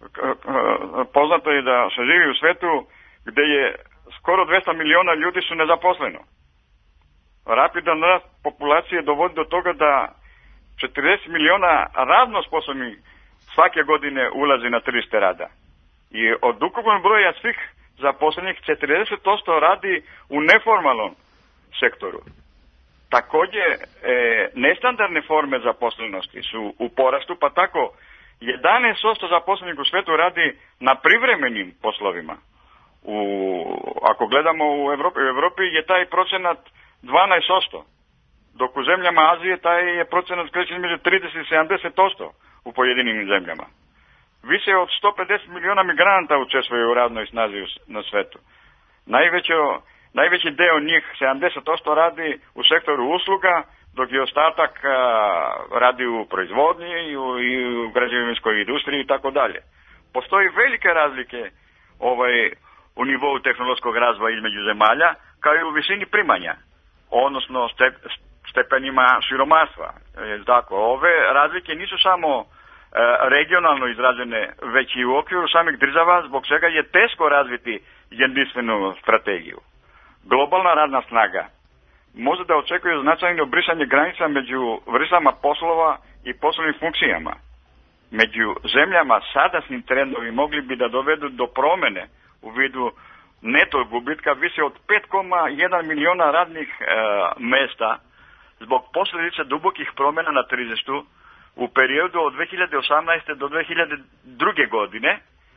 poznato je da se živi u svetu gdje je skoro dvesta miliona ljudi su nezaposleno. Rapidan rast populacije dovodi do toga da četrdeset miliona radno sposobnih svake godine ulazi na tržište rada. I od ukupnog broja svih zaposlenih četrdeset posto radi u neformalnom sektoru. Također, e, nestandardne forme zaposlenosti su u porastu, pa tako jedanaest posto zaposlenih u svetu radi na privremenim poslovima. U, ako gledamo u Evropi, u Evropi je taj procenat dvanaest posto, dok u zemljama Azije taj je procenat kreće između trideset i sedamdeset posto u pojedinim zemljama. Više od sto pedeset miliona migranata učestvuje u radnoj snazi na svetu. Najveće Najveći deo njih, sedamdeset posto, radi u sektoru usluga, dok je ostatak a, radi u proizvodnji i u, i u građevinskoj industriji i tako dalje. Postoji velike razlike ovaj, u nivou tehnološkog razvoja između zemalja, kao i u visini primanja, odnosno step, stepenima siromaštva. E, tako, ove razlike nisu samo e, regionalno izražene, već i u okviru samih država, zbog čega je teško razviti jedinstvenu strategiju. Globalna radna snaga može da očekuje značajno brisanje granica među vrstama poslova i poslovnim funkcijama. Među zemljama sadašnjim trendovi mogli bi da dovedu do promene u vidu neto gubitka više od pet zarez jedan miliona radnih e, mesta zbog posljedica dubokih promjena na tržištu u periodu od dve hiljade osamnaeste do dve hiljade druge godine,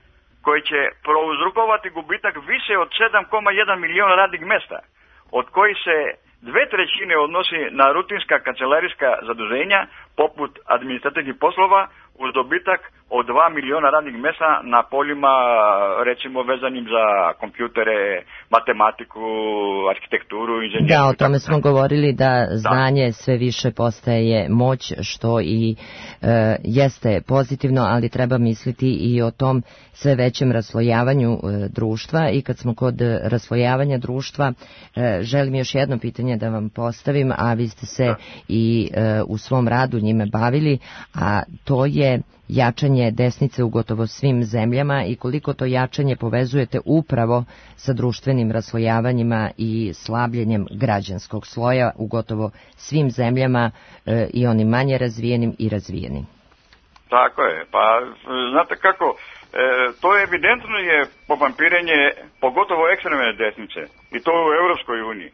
koji će prouzrokovati gubitak više od sedam zarez jedan miliona radnih mesta, od kojih se dve trećine odnosi na rutinska kancelarijska zaduženja, poput administrativnih poslova, uz dobitak od dva miliona radnih mesta na poljima, recimo, vezanim za kompjutere, matematiku, arhitekturu, inženjeriju. Da, o tome smo govorili da znanje sve više postaje moć, što i e, jeste pozitivno, ali treba misliti i o tom sve većem raslojavanju e, društva. I kad smo kod raslojavanja društva, e, želim još jedno pitanje da vam postavim, a vi ste se da. i e, u svom radu njime bavili, a to je jačanje desnice u gotovo svim zemljama i koliko to jačanje povezujete upravo sa društvenim raslojavanjima i slabljenjem građanskog sloja u gotovo svim zemljama, e, i onim manje razvijenim i razvijenim. Tako je, pa znate kako, e, to je evidentno je povampirenje pogotovo ekstremne desnice i to u Europskoj uniji.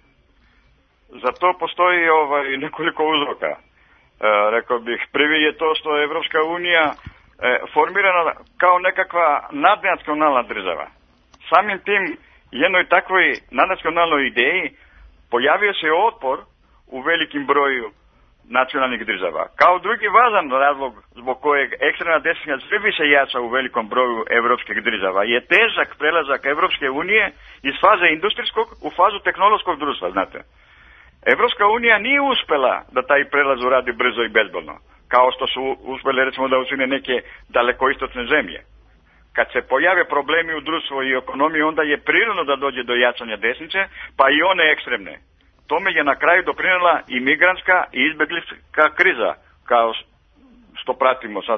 Za to postoji ovaj, nekoliko uzroka. E, rekao bih, prvi je to što je Evropska unija e, formirana kao nekakva nadnacionalna država. Samim tim, jednoj takvoj nadnacionalnoj ideji pojavio se otpor u velikim broju nacionalnih država. Kao drugi važan razlog zbog kojeg ekstremna desnica sve više jača u velikom broju evropskih država je težak prelazak Evropske unije iz faze industrijskog u fazu tehnološkog društva, znate. Evropska unija nije uspela da taj prelaz uradi brzo i bezbolno, kao što su uspjeli recimo da učine neke dalekoistočne zemlje. Kad se pojave problemi u društvu i ekonomiji, onda je prirodno da dođe do jačanja desnice, pa i one ekstremne. Tome je na kraju doprinijela i migrantska i izbjeglička kriza, kao što pratimo sad,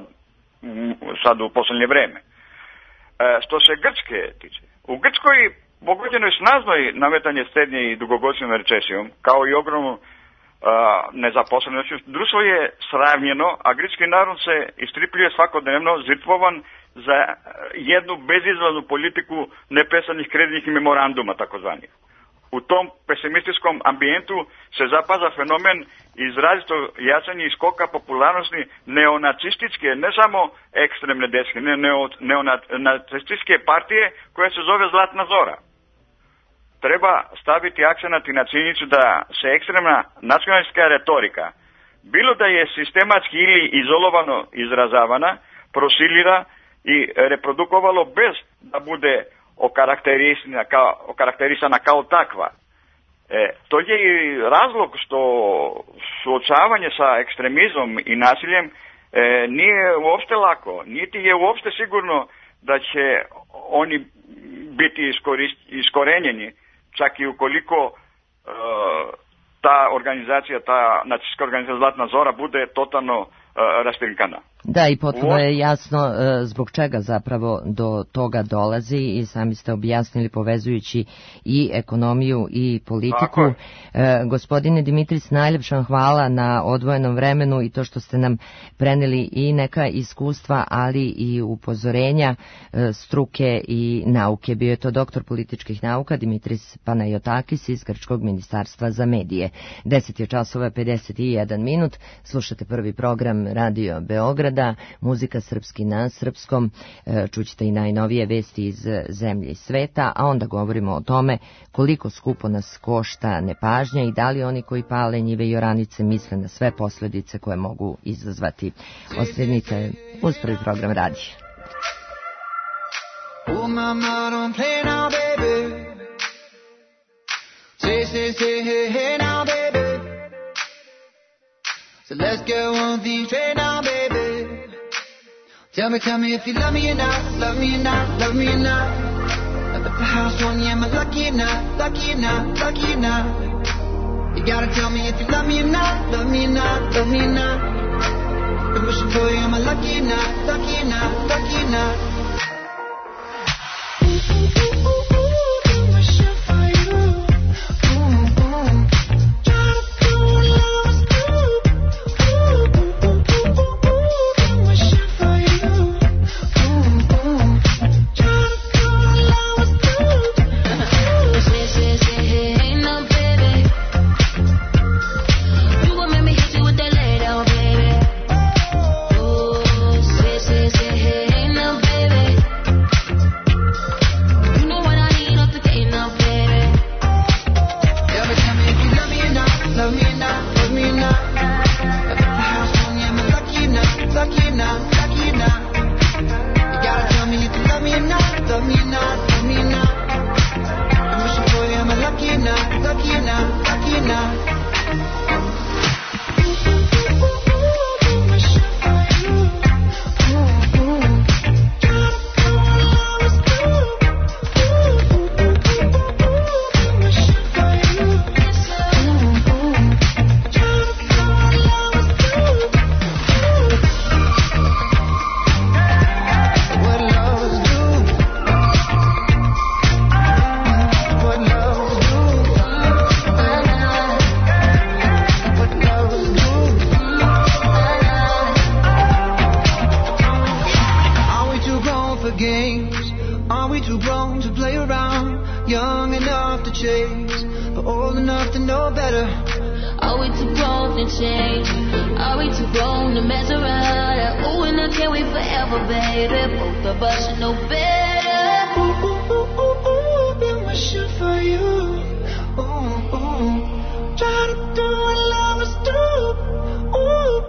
sad u posljednje vreme. E, što se Grčke tiče, u Grčkoj pogođenoj snažnoj nametanje štednje i dugogodišnjom recesijom, kao i ogromnu nezaposlenošću, društvo je sravnjeno, a grčki narod se istripljuje svakodnevno, žrtvovan za jednu bezizlaznu politiku nepesanih kreditnih memoranduma, takozvanih. U tom pesimističkom ambijentu se zapaža fenomen izrazito jačanje i skoka popularnosti neonacističke, ne samo ekstremne desne, ne, neonacističke partije koja se zove Zlatna Zora. Treba staviti akcenat i na činjenicu da se ekstremna nacionalistička retorika, bilo da je sistematski ili izolovano izražavana, proširila i reprodukovalo bez da bude okarakterisana kao, okarakterisana kao takva. E, to je i razlog što suočavanje sa ekstremizmom i nasiljem e, nije uopšte lako, niti je uopšte sigurno da će oni biti iskorenjeni, čak i ukoliko e, ta organizacija, ta nacistička organizacija Zlatna Zora bude totalno e, raskrinkana. Da, i potpuno je jasno e, zbog čega zapravo do toga dolazi i sami ste objasnili povezujući i ekonomiju i politiku. E, gospodine Dimitris, najljepša vam hvala na odvojenom vremenu i to što ste nam preneli i neka iskustva, ali i upozorenja e, struke i nauke. Bio je to doktor političkih nauka Dimitris Panayotakis iz Grčkog ministarstva za medije. deset je časova pedeset jedan minut, slušate prvi program Radio Beograd, da muzika srpski na srpskom, čućete i najnovije vesti iz zemlje i sveta, a onda govorimo o tome koliko skupo nas košta nepažnja i da li oni koji pale njive i oranice misle na sve posljedice koje mogu izazvati. Ostanite uz prvi program radija. Oh mama, don't play now, baby. Say, say, say, hey, hey now, baby. So let's go on the train now, baby. Tell me, tell me if you love me or not, love me or not, love me or not. I left the house one year, am I lucky or not, lucky or not, lucky or not? You gotta tell me if you love me or not, love me or not, love me or not. I'm wishing for you, am I lucky or not, lucky or not, lucky or not? No games? Are we too grown to play around? Young enough to chase, but old enough to know better. Are we too grown to change? Are we too grown to mess around? Ooh, and I can't wait forever, baby. Both of us should know better. Ooh, ooh, ooh, ooh, ooh, been wishing for you. Ooh, ooh, try to do what lovers do. Ooh.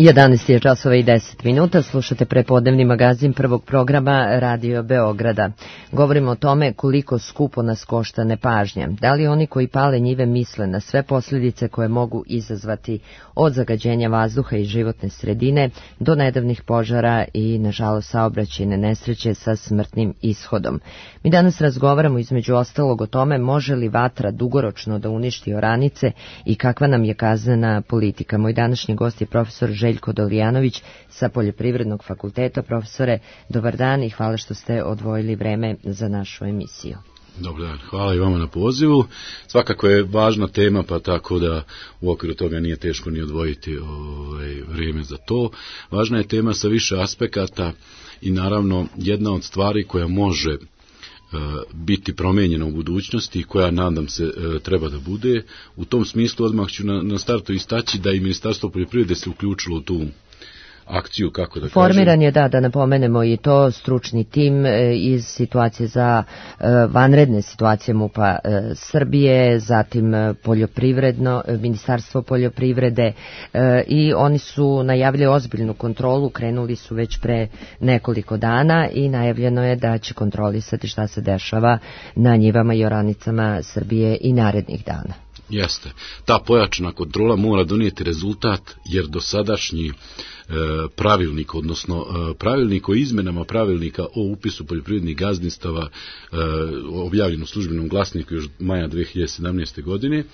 jedanaest je časova i deset minuta, slušate prepodnevni magazin prvog programa Radio Beograda. Govorimo o tome koliko skupo nas košta nepažnja. Da li oni koji pale njive misle na sve posljedice koje mogu izazvati od zagađenja vazduha i životne sredine do nedavnih požara i, nažalost, saobraćajne nesreće sa smrtnim ishodom. Mi danas razgovaramo između ostalog o tome može li vatra dugoročno da uništi oranice i kakva nam je kaznena politika. Moj današnji gost je profesor Željko Dolijanović sa Poljoprivrednog fakulteta. Profesore, dobar dan i hvala što ste odvojili vreme za našu emisiju. Dobar dan, hvala i vama na pozivu. Svakako je važna tema, pa tako da u okviru toga nije teško ni odvojiti ovaj, vrijeme za to. Važna je tema sa više aspekata i naravno jedna od stvari koja može biti promijenjena u budućnosti i koja, nadam se, treba da bude. U tom smislu odmah ću na, na startu istaći da i Ministarstvo poljoprivrede se uključilo u tu akciju, kako da Formiran kažem. je, da, da napomenemo i to, stručni tim iz situacije za vanredne situacije MUP-a Srbije, zatim poljoprivredno, Ministarstvo poljoprivrede i oni su najavili ozbiljnu kontrolu, krenuli su već pre nekoliko dana i najavljeno je da će kontrolisati šta se dešava na njivama i oranicama Srbije i narednih dana. Jeste. Ta pojačana kontrola mora donijeti rezultat jer dosadašnji e, pravilnik, odnosno e, pravilnik o izmenama pravilnika o upisu poljoprivrednih gazdinstava e, objavljen u službenom glasniku još maja dve hiljade sedamnaeste. godine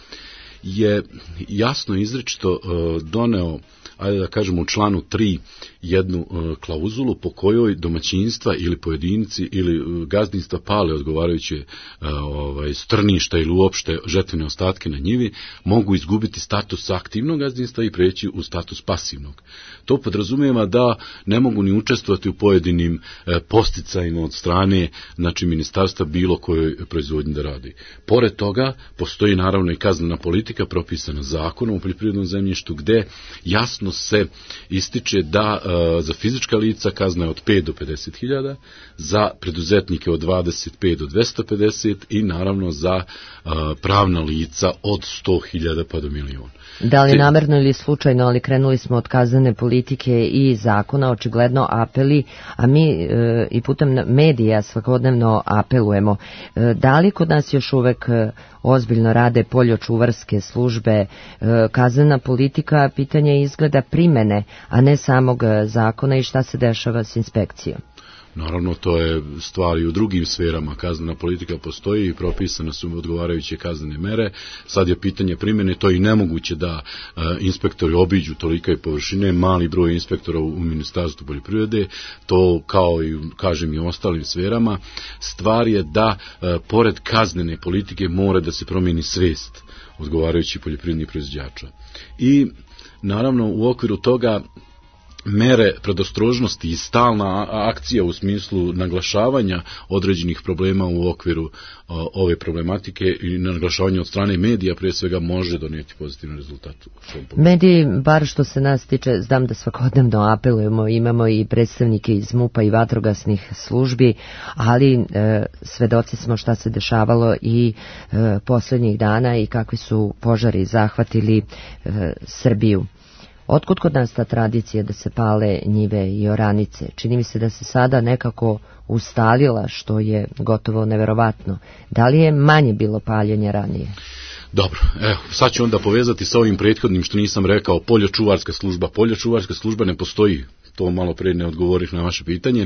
je jasno izričito e, doneo, ajde da kažemo u članu tri, jednu e, klauzulu po kojoj domaćinstva ili pojedinci ili gazdinstva pale odgovarajuće e, ovaj, strništa ili uopšte žetvene ostatke na njivi mogu izgubiti status aktivnog gazdinstva i preći u status pasivnog. To podrazumijeva da ne mogu ni učestvovati u pojedinim e, posticajima od strane, znači ministarstva bilo kojoj proizvodnji da radi. Pored toga postoji naravno i kaznena politika propisana zakonom o poljoprivrednom zemljištu gde jasno se ističe da e, za fizička lica kazna je od pet do pedeset hiljada, za preduzetnike od dvadeset pet do dvesta pedeset i naravno za e, pravna lica od sto hiljada pa do milion. Da li namerno ili slučajno, ali krenuli smo od kaznene politike i zakona, očigledno apeli, a mi e, i putem medija svakodnevno apelujemo. E, da li kod nas još uvek e, ozbiljno rade poljočuvarske službe, e, kaznena politika, pitanje izgleda primene, a ne samog zakona i šta se dešava s inspekcijom? Naravno, to je stvar i u drugim sferama. Kaznena politika postoji i propisane su odgovarajuće kaznene mere. Sad je pitanje primjene, to je i nemoguće da e, inspektori obiđu tolike površine, mali broj inspektora u, u Ministarstvu poljoprivrede, to kao i, kažem, i u ostalim sferama. Stvar je da, e, pored kaznene politike, mora da se promijeni svest odgovarajućih poljoprivrednih proizvođača. I, naravno, u okviru toga mere predostrožnosti i stalna akcija u smislu naglašavanja određenih problema u okviru o, ove problematike i naglašavanja od strane medija prije svega može donijeti pozitivan rezultat. Mediji, bar što se nas tiče, znam da svakodnevno apelujemo, imamo i predstavnike iz MUP-a i vatrogasnih službi, ali e, svedoci smo šta se dešavalo i e, posljednjih dana i kakvi su požari zahvatili e, Srbiju. Otkud kod nas ta tradicija da se pale njive i oranice? Čini mi se da se sada nekako ustalila, što je gotovo neverovatno. Da li je manje bilo paljenja ranije? Dobro, evo, sad ću onda povezati sa ovim prethodnim što nisam rekao, poljočuvarska služba. Poljočuvarska služba ne postoji, to malo prije ne odgovorih na vaše pitanje, e,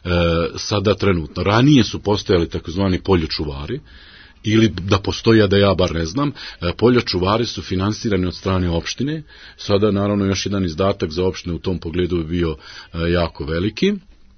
sada trenutno. Ranije su postojali takozvani poljočuvari, ili da postoji, a da ja bar ne znam, poljočuvari su finansirani od strane opštine. Sada naravno još jedan izdatak za opštine u tom pogledu je bio jako veliki.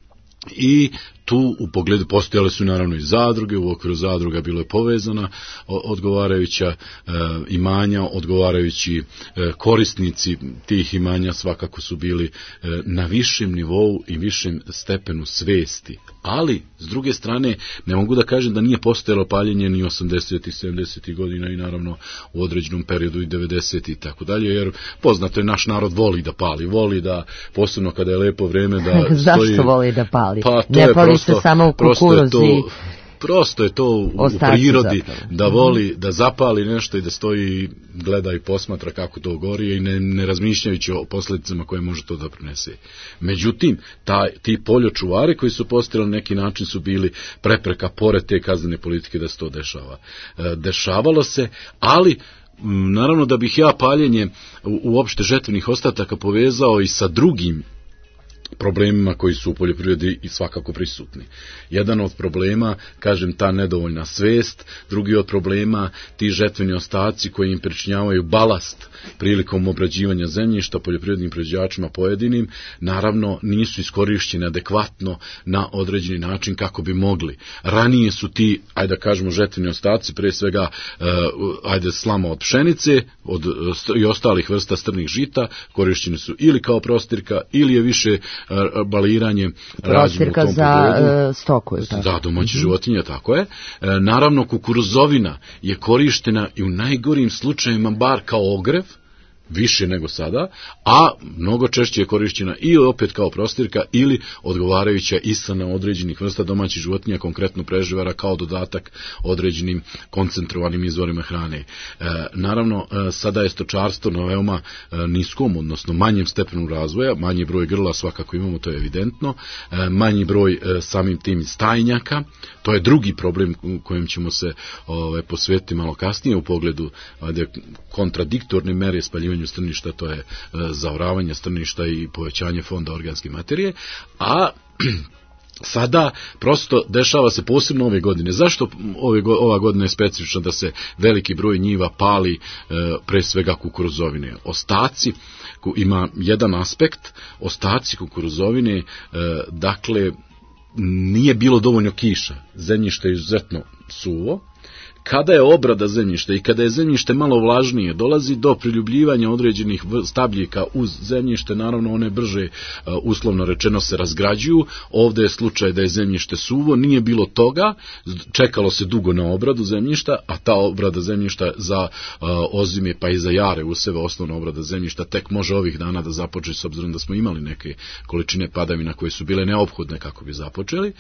I tu u pogledu postojale su naravno i zadruge, u okviru zadruga bilo je povezana odgovarajuća e, imanja, odgovarajući e, korisnici tih imanja svakako su bili e, na višem nivou i višem stepenu svesti. Ali, s druge strane, ne mogu da kažem da nije postojalo paljenje ni osamdesetih, sedamdesetih godina i naravno u određenom periodu i devedesetih i tako dalje, jer poznato je, naš narod voli da pali, voli da, posebno kada je lepo vreme da Zašto stoji... voli da pali? Pa, to ne je pali prosto, se samo u kukuruzi prosto je to u, u prirodi da voli da zapali nešto i da stoji, gleda i posmatra kako to gori i ne, ne razmišljajući o posljedicama koje može to da prinese. Međutim, taj, ti poljočuvari koji su postojali na neki način su bili prepreka pored te kaznene politike da se to dešava. E, dešavalo se, ali naravno da bih ja paljenje uopšte žetvenih ostataka povezao i sa drugim problemima koji su u poljoprivredi i svakako prisutni. Jedan od problema, kažem, ta nedovoljna svest, drugi od problema, ti žetveni ostaci koji im pričinjavaju balast prilikom obrađivanja zemljišta poljoprivrednim proizvođačima pojedinim, naravno nisu iskorišćeni adekvatno na određeni način kako bi mogli. Ranije su ti, ajde da kažemo, žetveni ostaci, pre svega, uh, ajde slama od pšenice od, i ostalih vrsta strnih žita, korišćeni su ili kao prostirka, ili je više baliranje prostirka za uh, stoku. Za domaće mm-hmm. životinje, tako je. E, naravno, kukuruzovina je korištena i u najgorim slučajevima bar kao ogrev, više nego sada, a mnogo češće je korišćena i opet kao prostirka ili odgovarajuća ishrana određenih vrsta domaćih životinja, konkretno preživara, kao dodatak određenim koncentrovanim izvorima hrane. E, naravno, e, sada je stočarstvo na veoma e, niskom, odnosno manjem stepenu razvoja, manji broj grla svakako imamo, to je evidentno, e, manji broj e, samim tim stajnjaka, to je drugi problem kojim ćemo se ove, posvetiti malo kasnije u pogledu ajde, kontradiktorne mere spaljivanja strništa, to je e, zaoravanje strništa i povećanje fonda organske materije, a sada prosto dešava se posebno ove godine. Zašto ove, ova godina je specifična da se veliki broj njiva pali e, pre svega kukuruzovine? Ostaci, ku, ima jedan aspekt, ostaci kukuruzovine, e, dakle, nije bilo dovoljno kiša, zemljište je izuzetno suvo. Kada je obrada zemljišta i kada je zemljište malo vlažnije, dolazi do priljubljivanja određenih stabljika uz zemljište, naravno one brže, uslovno rečeno, se razgrađuju. Ovdje je slučaj da je zemljište suvo, nije bilo toga, čekalo se dugo na obradu zemljišta, a ta obrada zemljišta za ozime pa i za jare useve, osnovna obrada zemljišta, tek može ovih dana da započne, s obzirom da smo imali neke količine padavina koje su bile neophodne kako bi započeli,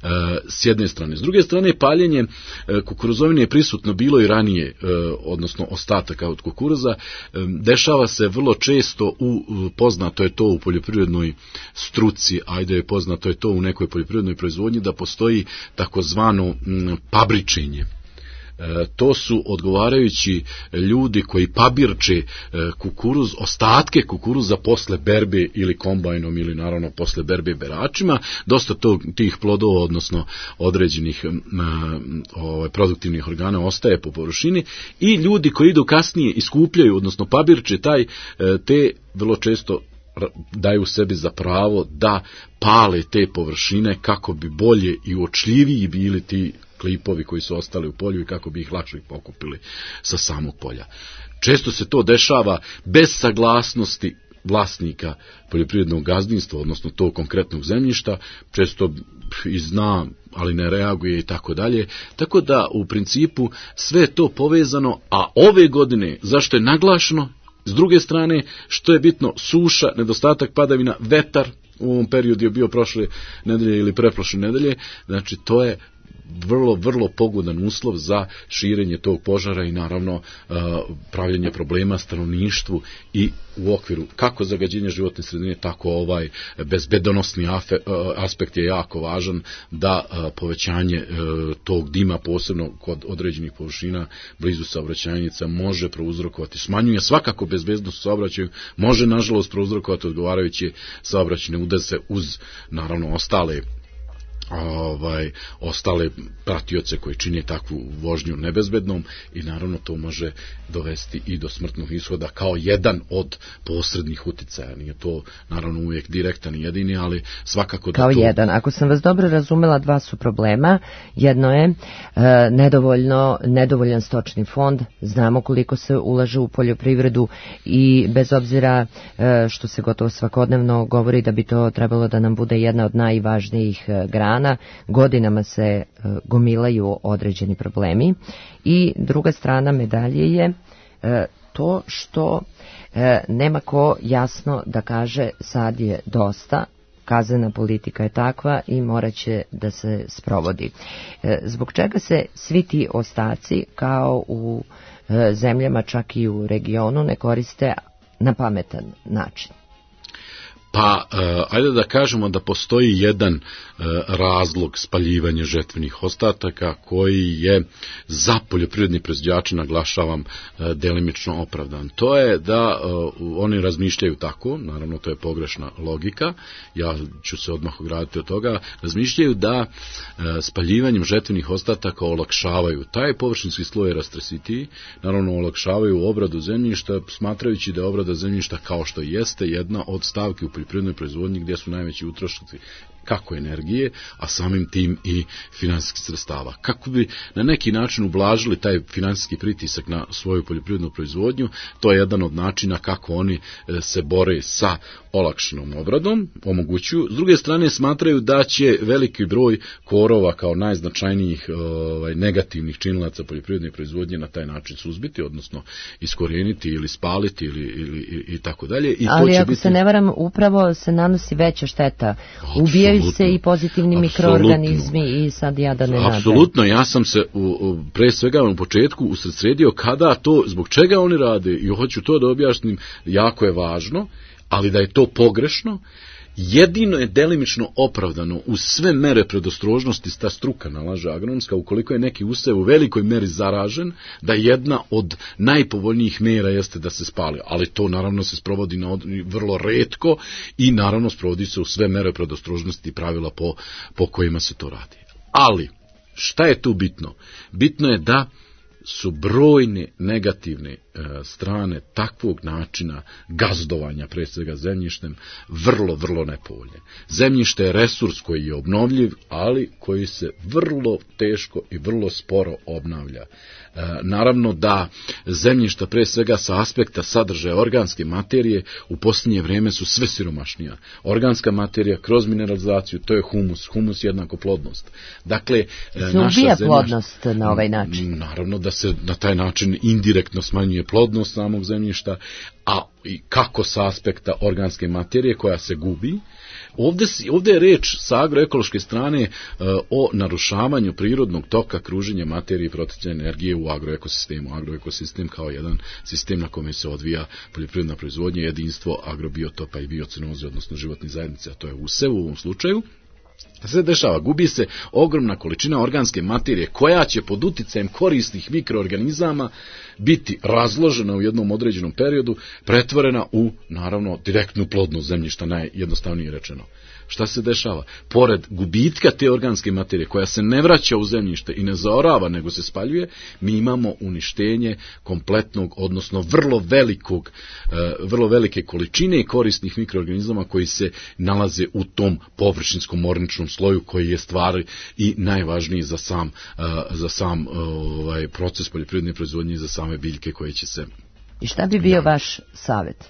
s jedne strane. S druge strane, paljenje kukuruzovine prisutno bilo i ranije, odnosno ostataka od kukuruza, dešava se vrlo često u, poznato je to u poljoprivrednoj struci, ajde je poznato je to u nekoj poljoprivrednoj proizvodnji, da postoji takozvano pabričenje. E, to su odgovarajući ljudi koji pabirče e, kukuruz, ostatke kukuruza posle berbe ili kombajnom ili naravno posle berbe beračima, dosta tog, tih plodova, odnosno određenih e, o, produktivnih organa ostaje po površini i ljudi koji idu kasnije iskupljaju, odnosno pabirče taj, e, te vrlo često daju sebi za pravo da pale te površine kako bi bolje i uočljiviji bili ti klipovi koji su ostali u polju i kako bi ih lakše pokupili sa samog polja. Često se to dešava bez saglasnosti vlasnika poljoprivrednog gazdinstva, odnosno tog konkretnog zemljišta, često i zna, ali ne reaguje i tako dalje. Tako da u principu sve je to povezano, a ove godine, zašto je naglašeno, s druge strane, što je bitno, suša, nedostatak padavina, vetar, u ovom periodu je bio prošle nedelje ili preprošle nedelje, znači to je vrlo, vrlo pogodan uslov za širenje tog požara i naravno uh, pravljenje problema stanovništvu i u okviru kako zagađenja životne sredine, tako ovaj bezbedonosni afe, uh, aspekt je jako važan da uh, povećanje uh, tog dima, posebno kod određenih površina blizu saobraćajnica, može prouzrokovati, smanjuje svakako bezbednost u saobraćaju, može nažalost prouzrokovati odgovarajuće saobraćajne udese uz naravno ostale ovaj ostale pratioce koji čine takvu vožnju nebezbednom i naravno to može dovesti i do smrtnog ishoda kao jedan od posrednih uticaja. Nije to naravno uvijek direktan i jedini, ali svakako da kao to... jedan. Ako sam vas dobro razumela, dva su problema. Jedno je e, nedovoljno, nedovoljan stočni fond. Znamo koliko se ulaže u poljoprivredu i bez obzira e, što se gotovo svakodnevno govori da bi to trebalo da nam bude jedna od najvažnijih e, grana, godinama se e, gomilaju određeni problemi. I druga strana medalje je e, to što e, nema ko jasno da kaže sad je dosta, kaznena politika je takva i morat će da se sprovodi. Zbog čega se svi ti ostaci, kao u zemljama, čak i u regionu, ne koriste na pametan način? Pa, ajde da kažemo da postoji jedan razlog spaljivanja žetvenih ostataka koji je za poljoprivredni proizvođače, naglašavam, delimično opravdan. To je da oni razmišljaju tako, naravno to je pogrešna logika, ja ću se odmah ograditi od toga, razmišljaju da spaljivanjem žetvenih ostataka olakšavaju taj površinski sloj rastresitiji, naravno olakšavaju obradu zemljišta, smatrajući da je obrada zemljišta, kao što jeste, jedna od stavki u poljoprivrednoj proizvodnji gdje su najveći utrošci kako energije, a samim tim i finansijskih sredstava. Kako bi na neki način ublažili taj finansijski pritisak na svoju poljoprivrednu proizvodnju, to je jedan od načina kako oni se bore sa olakšanom obradom, omogućuju. S druge strane, smatraju da će veliki broj korova kao najznačajnijih ovaj, negativnih činilaca poljoprivredne proizvodnje na taj način suzbiti, odnosno iskorijeniti ili spaliti ili, ili, i, i tako dalje. I ali to će ako biti... se ne varam, upravo se nanosi veća šteta. Ubijaju se i pozitivni mikroorganizmi i sad ja da ne nadam. Apsolutno, ja sam se u, u, pre svega u početku usredsredio kada to, zbog čega oni rade, i hoću to da objasnim, jako je važno, ali da je to pogrešno. Jedino je delimično opravdano uz sve mere predostrožnosti ta struka nalaže agronomska, ukoliko je neki usev u velikoj meri zaražen, da jedna od najpovoljnijih mera jeste da se spali, ali to naravno se sprovodi na od, vrlo retko i naravno sprovodi se u sve mere predostrožnosti i pravila po, po kojima se to radi. Ali, šta je tu bitno? Bitno je da su brojne negativne e, strane takvog načina gazdovanja, pre svega zemljištem, vrlo, vrlo nepovoljne. Zemljište je resurs koji je obnovljiv, ali koji se vrlo teško i vrlo sporo obnavlja. E, naravno da zemljišta, pre svega sa aspekta sadržaja organske materije, u posljednje vrijeme su sve siromašnija. Organska materija kroz mineralizaciju, to je humus, humus jednako plodnost. Dakle, se ubija zemlja, plodnost na ovaj način? Naravno da se na taj način indirektno smanjuje plodnost samog zemljišta, a i kako sa aspekta organske materije koja se gubi. Ovdje, ovdje je reč sa agroekološke strane e, o narušavanju prirodnog toka kruženja materije i proticanja energije u agroekosistemu. Agroekosistem kao jedan sistem na kome se odvija poljoprivredna proizvodnja, jedinstvo agrobiotopa i biocenoze, odnosno životnih zajednica, to je usev u ovom slučaju. Se dešava, gubi se ogromna količina organske materije koja će pod uticajem korisnih mikroorganizama biti razložena u jednom određenom periodu, pretvorena u, naravno, direktnu plodnost zemljišta, najjednostavnije rečeno. Šta se dešava? Pored gubitka te organske materije koja se ne vraća u zemljište i ne zaorava, nego se spaljuje, mi imamo uništenje kompletnog, odnosno vrlo velikog, vrlo velike količine korisnih mikroorganizama koji se nalaze u tom površinskom orničnom sloju koji je stvar i najvažniji za sam, za sam ovaj, proces poljoprivredne proizvodnje i za same biljke koje će se... I šta bi bio ja. vaš savjet?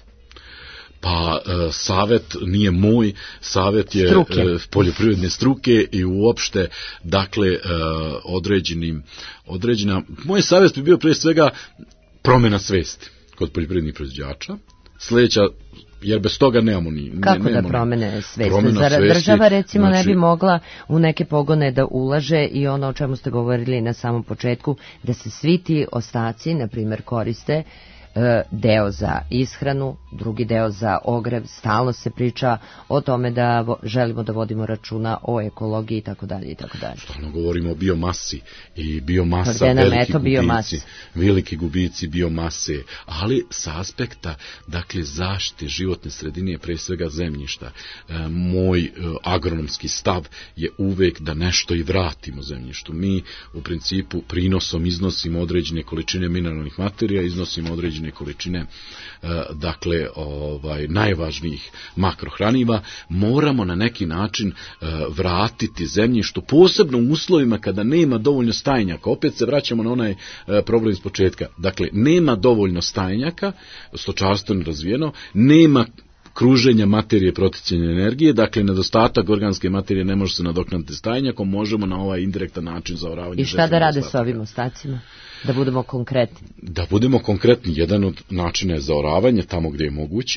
Pa e, savjet nije moj, savjet je struke. E, poljoprivredne struke i uopšte, dakle, e, određenim, određena, moj savjet bi bio prije svega promjena svesti kod poljoprivrednih proizvođača. Sljedeća, jer bez toga nemamo ni... Ne, Kako nemamo da promene svesti? Promjena Zar svesti, država recimo znači, ne bi mogla u neke pogone da ulaže i ono o čemu ste govorili na samom početku, da se svi ti ostaci, na primjer, koriste deo za ishranu, drugi deo za ogrev, stalno se priča o tome da vo, želimo da vodimo računa o ekologiji i tako dalje i tako dalje. Stalno govorimo o biomasi i biomasa, pa veliki gubici, biomasi. veliki gubici biomase, ali sa aspekta, dakle, zaštite životne sredine, pre svega zemljišta, e, moj e, agronomski stav je uvek da nešto i vratimo zemljištu. Mi u principu prinosom iznosimo određene količine mineralnih materija, iznosimo određene količine, dakle, ovaj, najvažnijih makrohraniva, moramo na neki način vratiti zemljištu, posebno u uslovima kada nema dovoljno stajnjaka. Opet se vraćamo na onaj problem iz početka. Dakle, nema dovoljno stajnjaka, stočarstvo nerazvijeno, nema kruženja materije, proticanja energije, dakle nedostatak organske materije ne može se nadoknaditi stajnjakom, možemo na ovaj indirektan način zaoravanja. I šta da rade s ovim ostacima? Da budemo konkretni. Da budemo konkretni, jedan od načina je zaoravanje tamo gdje je moguće,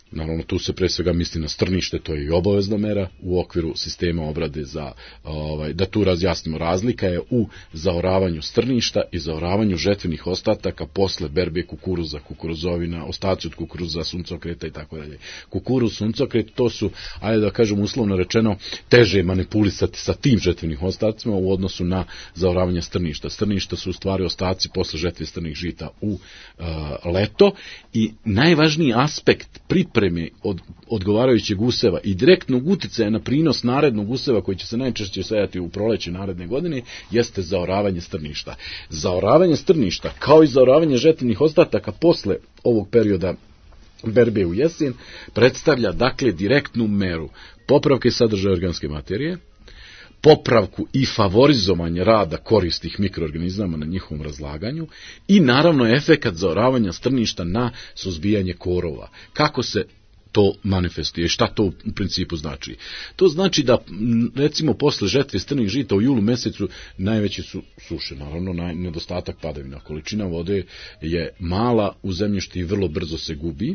naravno tu se pre svega misli na strnište, to je i obavezna mera u okviru sistema obrade za, ovaj, da tu razjasnimo, razlika je u zaoravanju strništa i zaoravanju žetvenih ostataka posle berbe kukuruza, kukuruzovina, ostaci od kukuruza, suncokreta i tako dalje. Kukuruz, suncokret, to su, ajde da kažem uslovno rečeno, teže manipulisati sa tim žetvenih ostacima u odnosu na zaoravanje strništa. Strništa su u stvari ostaci posle žetve strnih žita u uh, leto i najvažniji aspekt pripreme od odgovarajućeg useva i direktnog uticaja na prinos narednog useva koji će se najčešće sejati u proleće naredne godine jeste zaoravanje strništa. Zaoravanje strništa kao i zaoravanje žetvenih ostataka posle ovog perioda berbe u jesen predstavlja dakle direktnu meru popravke sadržaja organske materije, popravku i favorizovanje rada korisnih mikroorganizama na njihovom razlaganju i naravno efekat zaoravanja strništa na suzbijanje korova. Kako se to manifestuje, šta to u principu znači? To znači da recimo posle žetve strnih žita u julu mesecu najveće su suše, naravno na nedostatak padavina. Količina vode je mala u zemljištu i vrlo brzo se gubi.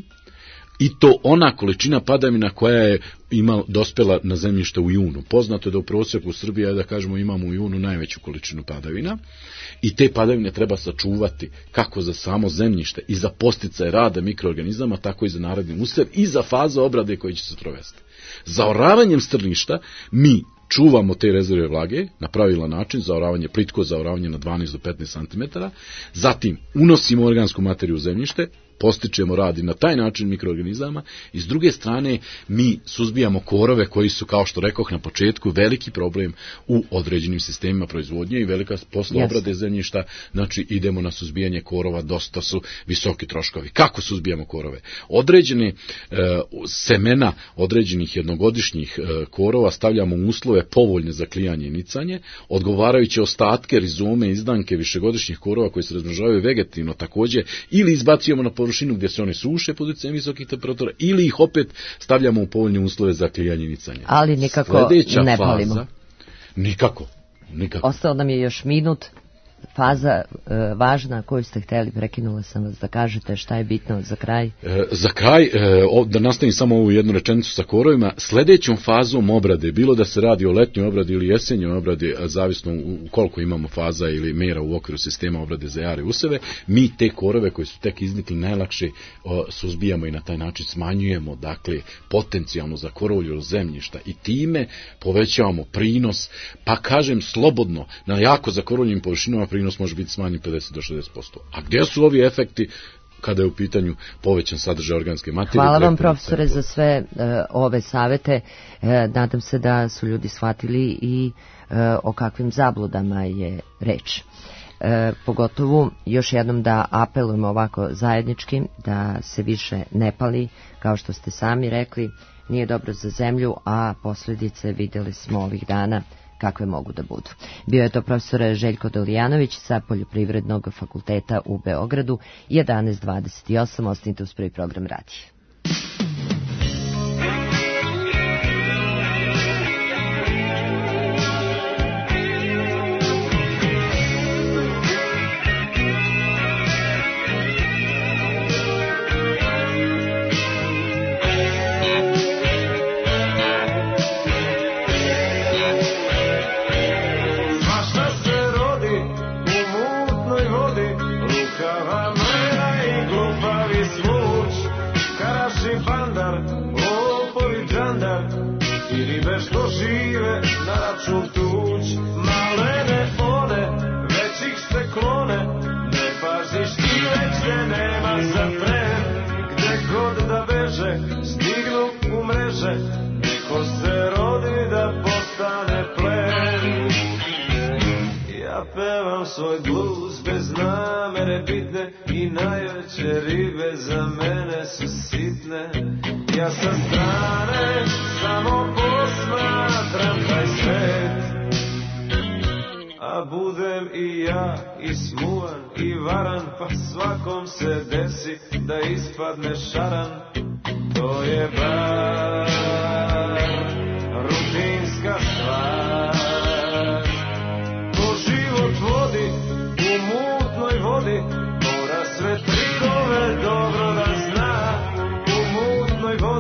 I to ona količina padavina koja je ima, dospela na zemljište u junu. Poznato je da u prosjeku u Srbiji, da kažemo, imamo u junu najveću količinu padavina i te padavine treba sačuvati kako za samo zemljište i za posticaje rada mikroorganizama, tako i za naredni usev i za fazu obrade koji će se provesti. Zaoravanjem strništa mi čuvamo te rezerve vlage na pravilan način, zaoravanje plitko, zaoravanje na dvanaest do petnaest santimetara, zatim unosimo organsku materiju u zemljište, postičemo rad i na taj način mikroorganizama i s druge strane mi suzbijamo korove koji su, kao što rekoh na početku, veliki problem u određenim sistemima proizvodnje i velika posle yes. obrade zemljišta, znači idemo na suzbijanje korova, dosta su visoki troškovi. Kako suzbijamo korove? Određene e, semena određenih jednogodišnjih e, korova stavljamo u uslove povoljne za klijanje i nicanje, odgovarajuće ostatke, rizome, izdanke višegodišnjih korova koji se razmnožavaju vegetativno takođe ili izbacujemo na površinu gdje se oni suše pod utjecajem visokih temperatura ili ih opet stavljamo u povoljne uslove za klijanje i nicanje. Ali nikako Sledeća ne palimo. Faza, nikako, nikako. Ostao nam je još minut. Faza e, važna koju ste htjeli, prekinula sam vas da kažete šta je bitno za kraj. E, za kraj, e, o, da nastavim samo ovu jednu rečenicu sa korovima, sljedećom fazom obrade, bilo da se radi o letnjoj obradi ili jesenjoj obradi, zavisno u koliko imamo faza ili mera u okviru sistema obrade za jare useve, mi te korove koji su tek iznikli najlakše o, suzbijamo i na taj način smanjujemo, dakle, potencijalno za korovlju zemljišta i time povećavamo prinos, pa kažem slobodno, na jako zakorovljenim površinama prinos može biti smanjen pedeset do šezdeset posto. A gdje su ovi efekti kada je u pitanju povećan sadržaj organske materije? Hvala vam, profesore, za sve uh, ove savete. Uh, nadam se da su ljudi shvatili i uh, o kakvim zabludama je reč. Uh, pogotovo još jednom da apelujemo ovako zajednički, da se više ne pali, kao što ste sami rekli, nije dobro za zemlju, a posljedice vidjeli smo ovih dana kakve mogu da budu. Bio je to profesor Željko Dolijanović sa Poljoprivrednog fakulteta u Beogradu, jedanaest dvadeset osam, ostanite uz prvi program radija. Svoj bluz bez namere bitne i najveće ribe za mene su sitne. Ja sa strane samo posmatram taj svet, a budem i ja i smuvan i varan, pa svakom se desi da ispadne šaran. To je bar rutinska stvar. Vodi, u mutnoj vodi, mora sve trikove dobro da zna. U mutnoj vodi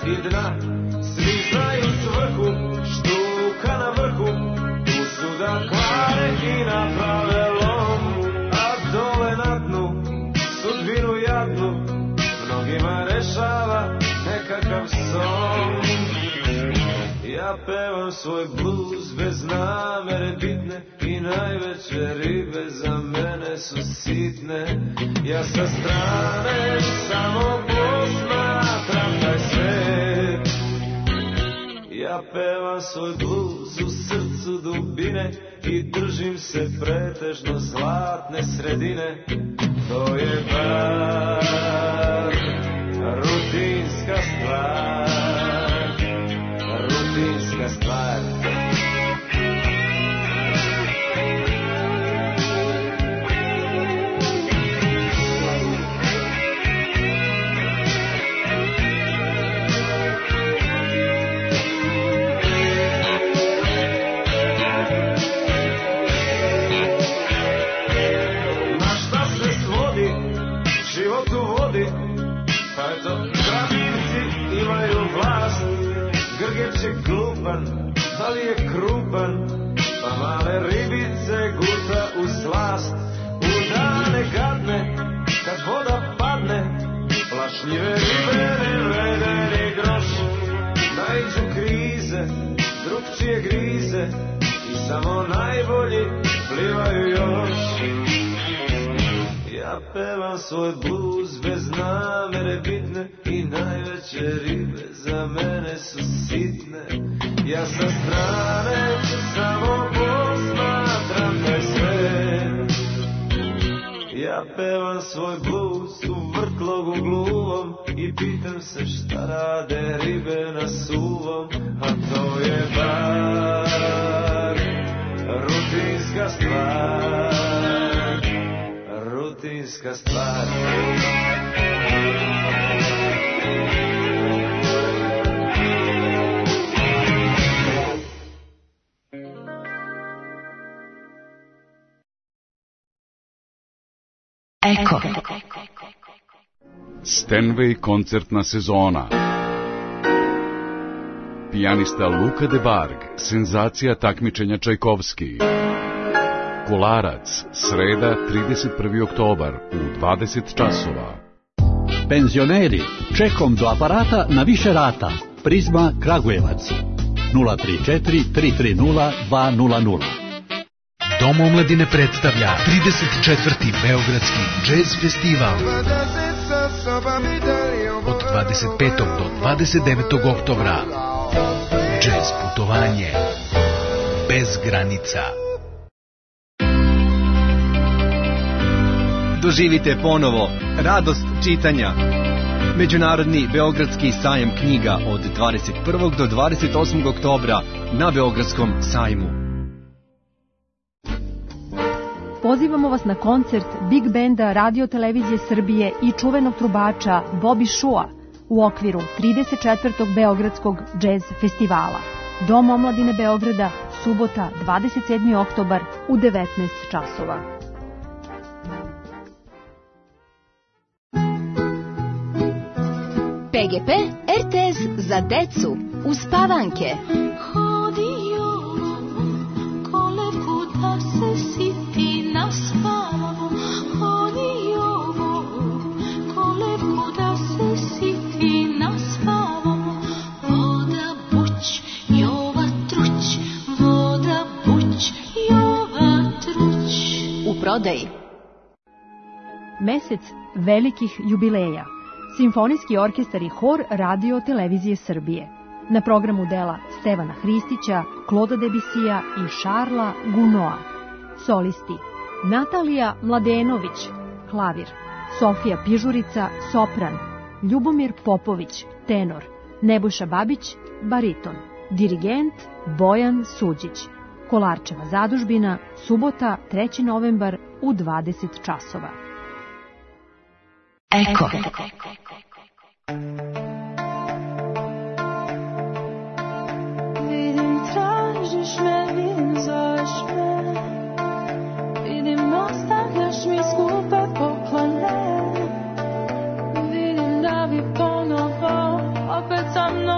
i dna. Svi znaju svrhu, štuka na vrhu, tu su da kvare i naprave lom. A dole na dnu, sudbinu jadnu, mnogima rešava nekakav son. Ja pevam svoj bluz bez namere bitne i najveće ribe za mene su sitne. Ja sa strane samo posmatram taj svet. Ja pevam svoj bluz u srcu dubine i držim se pretežno zlatne sredine. To je bar rutinska stvar, rutinska stvar. Grgeć je glupan, ali je krupan, pa male ribice guta u slast. U dane gadne, kad voda padne, plašljive ribe ne vrede ni groš. Naiđu krize, drugčije grize i samo najbolji plivaju još. Ja pevam svoj bluz bez namere bitne i najveće ribe za mene su sitne. Ja sa strane samo posmatram taj svet. Ja pevam svoj bluz u vrtlogu gluvom i pitam se šta rade ribe na suvom. A to je bar rutinska stvar, rutinska stvar. Eko. Stenway koncertna sezona. Pijanista Luka de Barg, senzacija takmičenja Čajkovski. Kolarac, sreda, trideset prvi oktobar u dvadeset časova. Penzioneri, čekom do aparata na više rata. Prizma Kragujevac. nula tri četiri tri tri nula dva nula nula. Dom omladine predstavlja trideset četvrti Beogradski džez festival. Od dvadeset petog do dvadeset devetog oktobra. Džez putovanje bez granica. Doživite ponovo radost čitanja. Međunarodni Beogradski sajam knjiga od dvadeset prvog do dvadeset osmog oktobra na Beogradskom sajmu. Pozivamo vas na koncert Big Benda Radio Televizije Srbije i čuvenog trubača Bobby Shua u okviru trideset četvrtog Beogradskog džez festivala. Dom omladine Beograda, subota, dvadeset sedmi oktobar u devetnaest časova. P G P R T S za decu uspavanke. Prodaji. Mesec velikih jubileja. Simfonijski orkestar i hor Radio Televizije Srbije. Na programu dela Stevana Hristića, Kloda Debisija i Šarla Gunoa. Solisti: Natalija Mladenović, klavir; Sofija Pižurica, sopran; Ljubomir Popović, tenor; Nebojša Babić, bariton; dirigent Bojan Suđić. Kolarčeva zadužbina, subota, treći novembar u dvadeset časova. Eko. Vidim, tražiš me, vidim, zoveš me. Vidim, ostavljaš mi skupe poklone. Vidim da bi ponovo opet sa mnom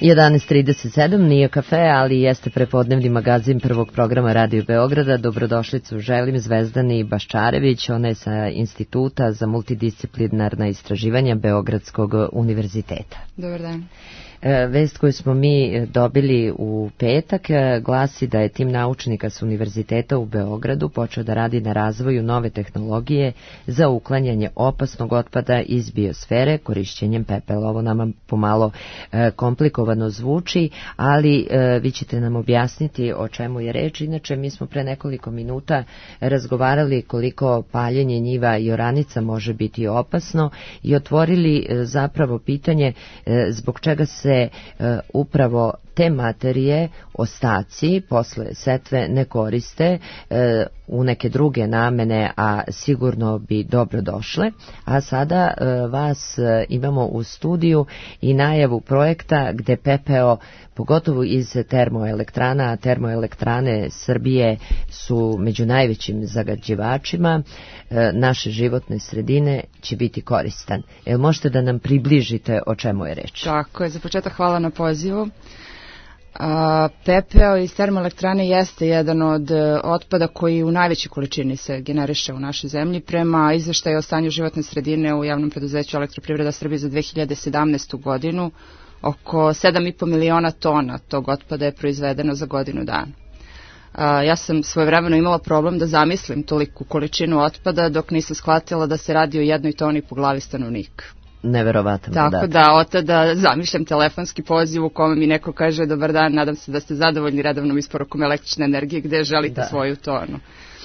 jedanaest trideset sedam, nije kafe, ali jeste prepodnevni magazin prvog programa Radio Beograda. Dobrodošlicu želim Zvezdani Baščarević, ona je sa Instituta za multidisciplinarna istraživanja Beogradskog univerziteta. Dobar dan. Vest koju smo mi dobili u petak glasi da je tim naučnika s Univerziteta u Beogradu počeo da radi na razvoju nove tehnologije za uklanjanje opasnog otpada iz biosfere korišćenjem pepela. Ovo nama pomalo komplikovano zvuči, ali vi ćete nam objasniti o čemu je reč. Inače, mi smo pre nekoliko minuta razgovarali koliko paljenje njiva i oranica može biti opasno i otvorili zapravo pitanje zbog čega se E, upravo te materije, ostaci posle setve ne koriste e, u neke druge namene, a sigurno bi dobro došle. A sada e, vas e, imamo u studiju i najavu projekta gde pepeo, pogotovo iz termoelektrana, a termoelektrane Srbije su među najvećim zagađivačima e, naše životne sredine, će biti koristan. Jel možete da nam približite o čemu je reč? Tako je, za početak hvala na pozivu. A, pepeo iz termoelektrane jeste jedan od otpada koji u najvećoj količini se generiše u našoj zemlji. Prema izveštaju o stanju životne sredine u javnom preduzeću Elektroprivreda Srbije za dve hiljade sedamnaestu. godinu, oko sedam i po miliona tona tog otpada je proizvedeno za godinu dana. A, ja sam svojevremeno imala problem da zamislim toliku količinu otpada dok nisam shvatila da se radi o jednoj toni po glavi stanovnika. Neverovatan Tako podatak. da od tada zamišljam telefonski poziv u kome mi neko kaže dobar dan, nadam se da ste zadovoljni redovnom isporukom električne energije gde želite da. svoju tonu.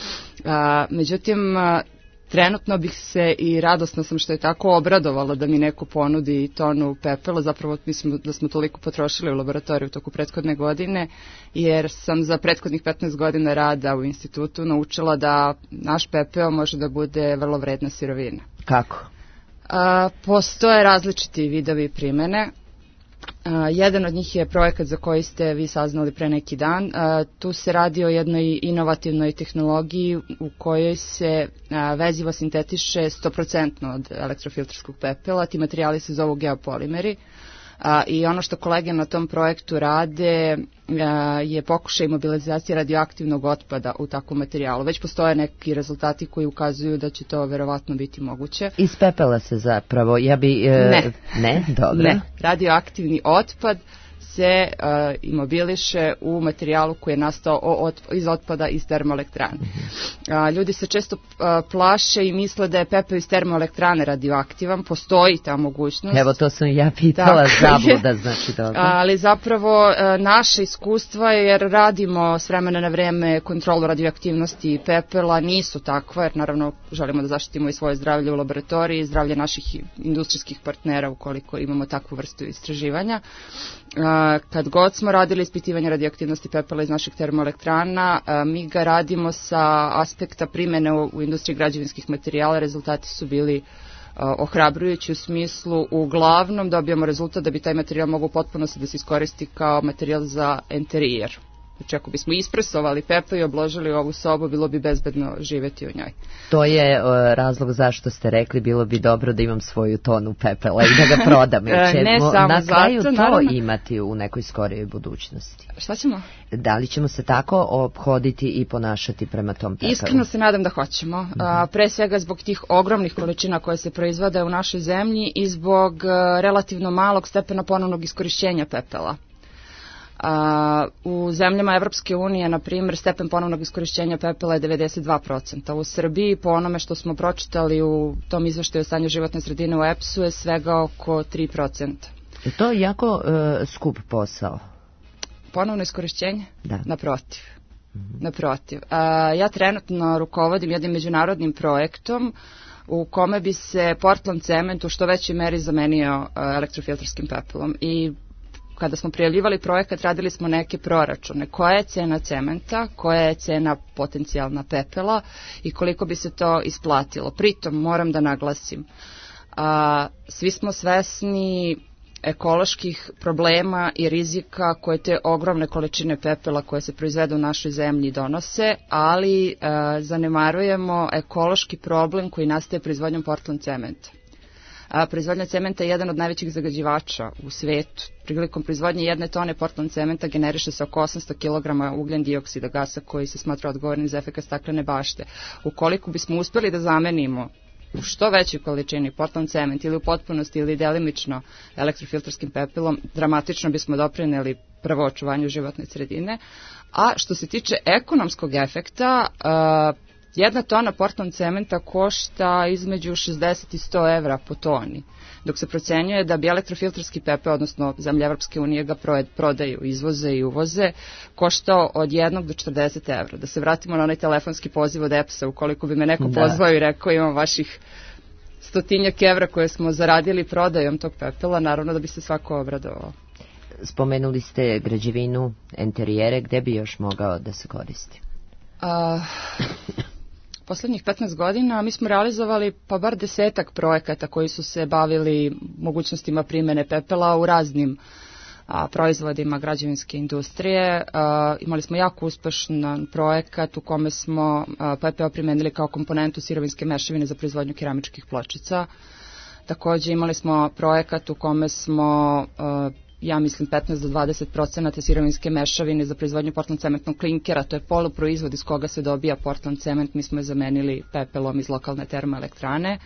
A, međutim, a, trenutno bih se i radosno sam što je tako obradovalo da mi neko ponudi tonu pepela, zapravo mislim da smo toliko potrošili u laboratoriju toku prethodne godine, jer sam za prethodnih petnaest godina rada u institutu naučila da naš pepeo može da bude vrlo vredna sirovina. Kako? A, postoje različiti vidovi primene. A, jedan od njih je projekat za koji ste vi saznali pre neki dan. A, tu se radi o jednoj inovativnoj tehnologiji u kojoj se a, vezivo sintetiše sto posto od elektrofilterskog pepela. Ti materijali se zovu geopolimeri. A, I ono što kolege na tom projektu rade a, je pokušaj mobilizacije radioaktivnog otpada u takvom materijalu. Već postoje neki rezultati koji ukazuju da će to verovatno biti moguće. Iz pepela se zapravo, ja bi... E, ne. Ne, dobro. Ne, radioaktivni otpad se uh, imobiliše u materijalu koji je nastao od, iz otpada iz termoelektrane. Uh, ljudi se često uh, plaše i misle da je pepeo iz termoelektrane radioaktivan, postoji ta mogućnost. Evo to sam ja pitala, zabluda znači dobro. Ali zapravo uh, naše iskustva, jer radimo s vremena na vreme kontrolu radioaktivnosti pepela, nisu takva, jer naravno želimo da zaštitimo i svoje zdravlje u laboratoriji, zdravlje naših industrijskih partnera ukoliko imamo takvu vrstu istraživanja. Kad god smo radili ispitivanje radioaktivnosti pepela iz naših termoelektrana, mi ga radimo sa aspekta primene u industriji građevinskih materijala. Rezultati su bili ohrabrujući u smislu, uglavnom dobijamo rezultat da bi taj materijal mogao potpuno se da se iskoristi kao materijal za enterijer. Znači, ako bismo ispresovali pepeo i obložili ovu sobu, bilo bi bezbedno živeti u njoj. To je uh, razlog zašto ste rekli bilo bi dobro da imam svoju tonu pepela i da ga prodam. Ne samo na kraju zato, to naravno. Imati u nekoj skorijoj budućnosti. Šta ćemo? Da li ćemo se tako obhoditi i ponašati prema tom pepelu? Iskreno se nadam da hoćemo. Mm-hmm. A, pre svega zbog tih ogromnih količina koje se proizvode u našoj zemlji i zbog a, relativno malog stepena ponovnog iskorišćenja pepela. A, u zemljama Evropske unije, na primjer, stepen ponovnog iskorišćenja pepela je devedeset dva posto. U Srbiji, po onome što smo pročitali u tom izveštaju o stanju životne sredine u E P S-u, je svega oko tri posto. I to je jako uh, skup posao. Ponovno iskorišćenje? Da. Naprotiv. Mm-hmm. Naprotiv. A, ja trenutno rukovodim jednim međunarodnim projektom u kome bi se Portland cement u što većoj meri zamenio uh, elektrofilterskim pepelom. I kada smo prijavljivali projekat, radili smo neke proračune. Koja je cena cementa, koja je cena potencijalna pepela i koliko bi se to isplatilo. Pritom moram da naglasim, a, svi smo svesni ekoloških problema i rizika koje te ogromne količine pepela koje se proizvedu u našoj zemlji donose, ali a, zanemarujemo ekološki problem koji nastaje proizvodnjom Portland cementa. A, proizvodnja cementa je jedan od najvećih zagađivača u svetu. Prilikom proizvodnje jedne tone Portland cementa generiše se oko osamsto kilograma ugljen dioksida gasa koji se smatra odgovornim za efekat staklene bašte. Ukoliko bismo uspeli da zamenimo u što većoj količini Portland cement ili u potpunosti ili delimično elektrofilterskim pepelom, dramatično bismo doprineli prvo očuvanju životne sredine. A što se tiče ekonomskog efekta, uh, jedna tona Portland cementa košta između šezdeset i sto evra po toni, dok se procenjuje da bi elektrofilterski pepeo, odnosno zemlje Evropske unije ga prodaju, izvoze i uvoze, koštao od jednog do četrdeset evra. Da se vratimo na onaj telefonski poziv od E P S-a, ukoliko bi me neko da. pozvao i rekao imam vaših stotinjak evra koje smo zaradili prodajom tog pepela, naravno da bi se svako obradovao. Spomenuli ste građevinu, enterijere, gde bi još mogao da se koristi? Uh, poslednjih petnaest godina mi smo realizovali pa bar desetak projekata koji su se bavili mogućnostima primene pepela u raznim a, proizvodima građevinske industrije. A, imali smo jako uspešan projekat u kome smo a, pepeo primenili kao komponentu sirovinske mešavine za proizvodnju keramičkih pločica. Takođe imali smo projekat u kome smo a, ja mislim petnaest do dvadeset procenata sirovinske mešavine za proizvodnju Portland cementnog klinkera, to je poluproizvod iz koga se dobija Portland cement, mi smo je zamenili pepelom iz lokalne termoelektrane.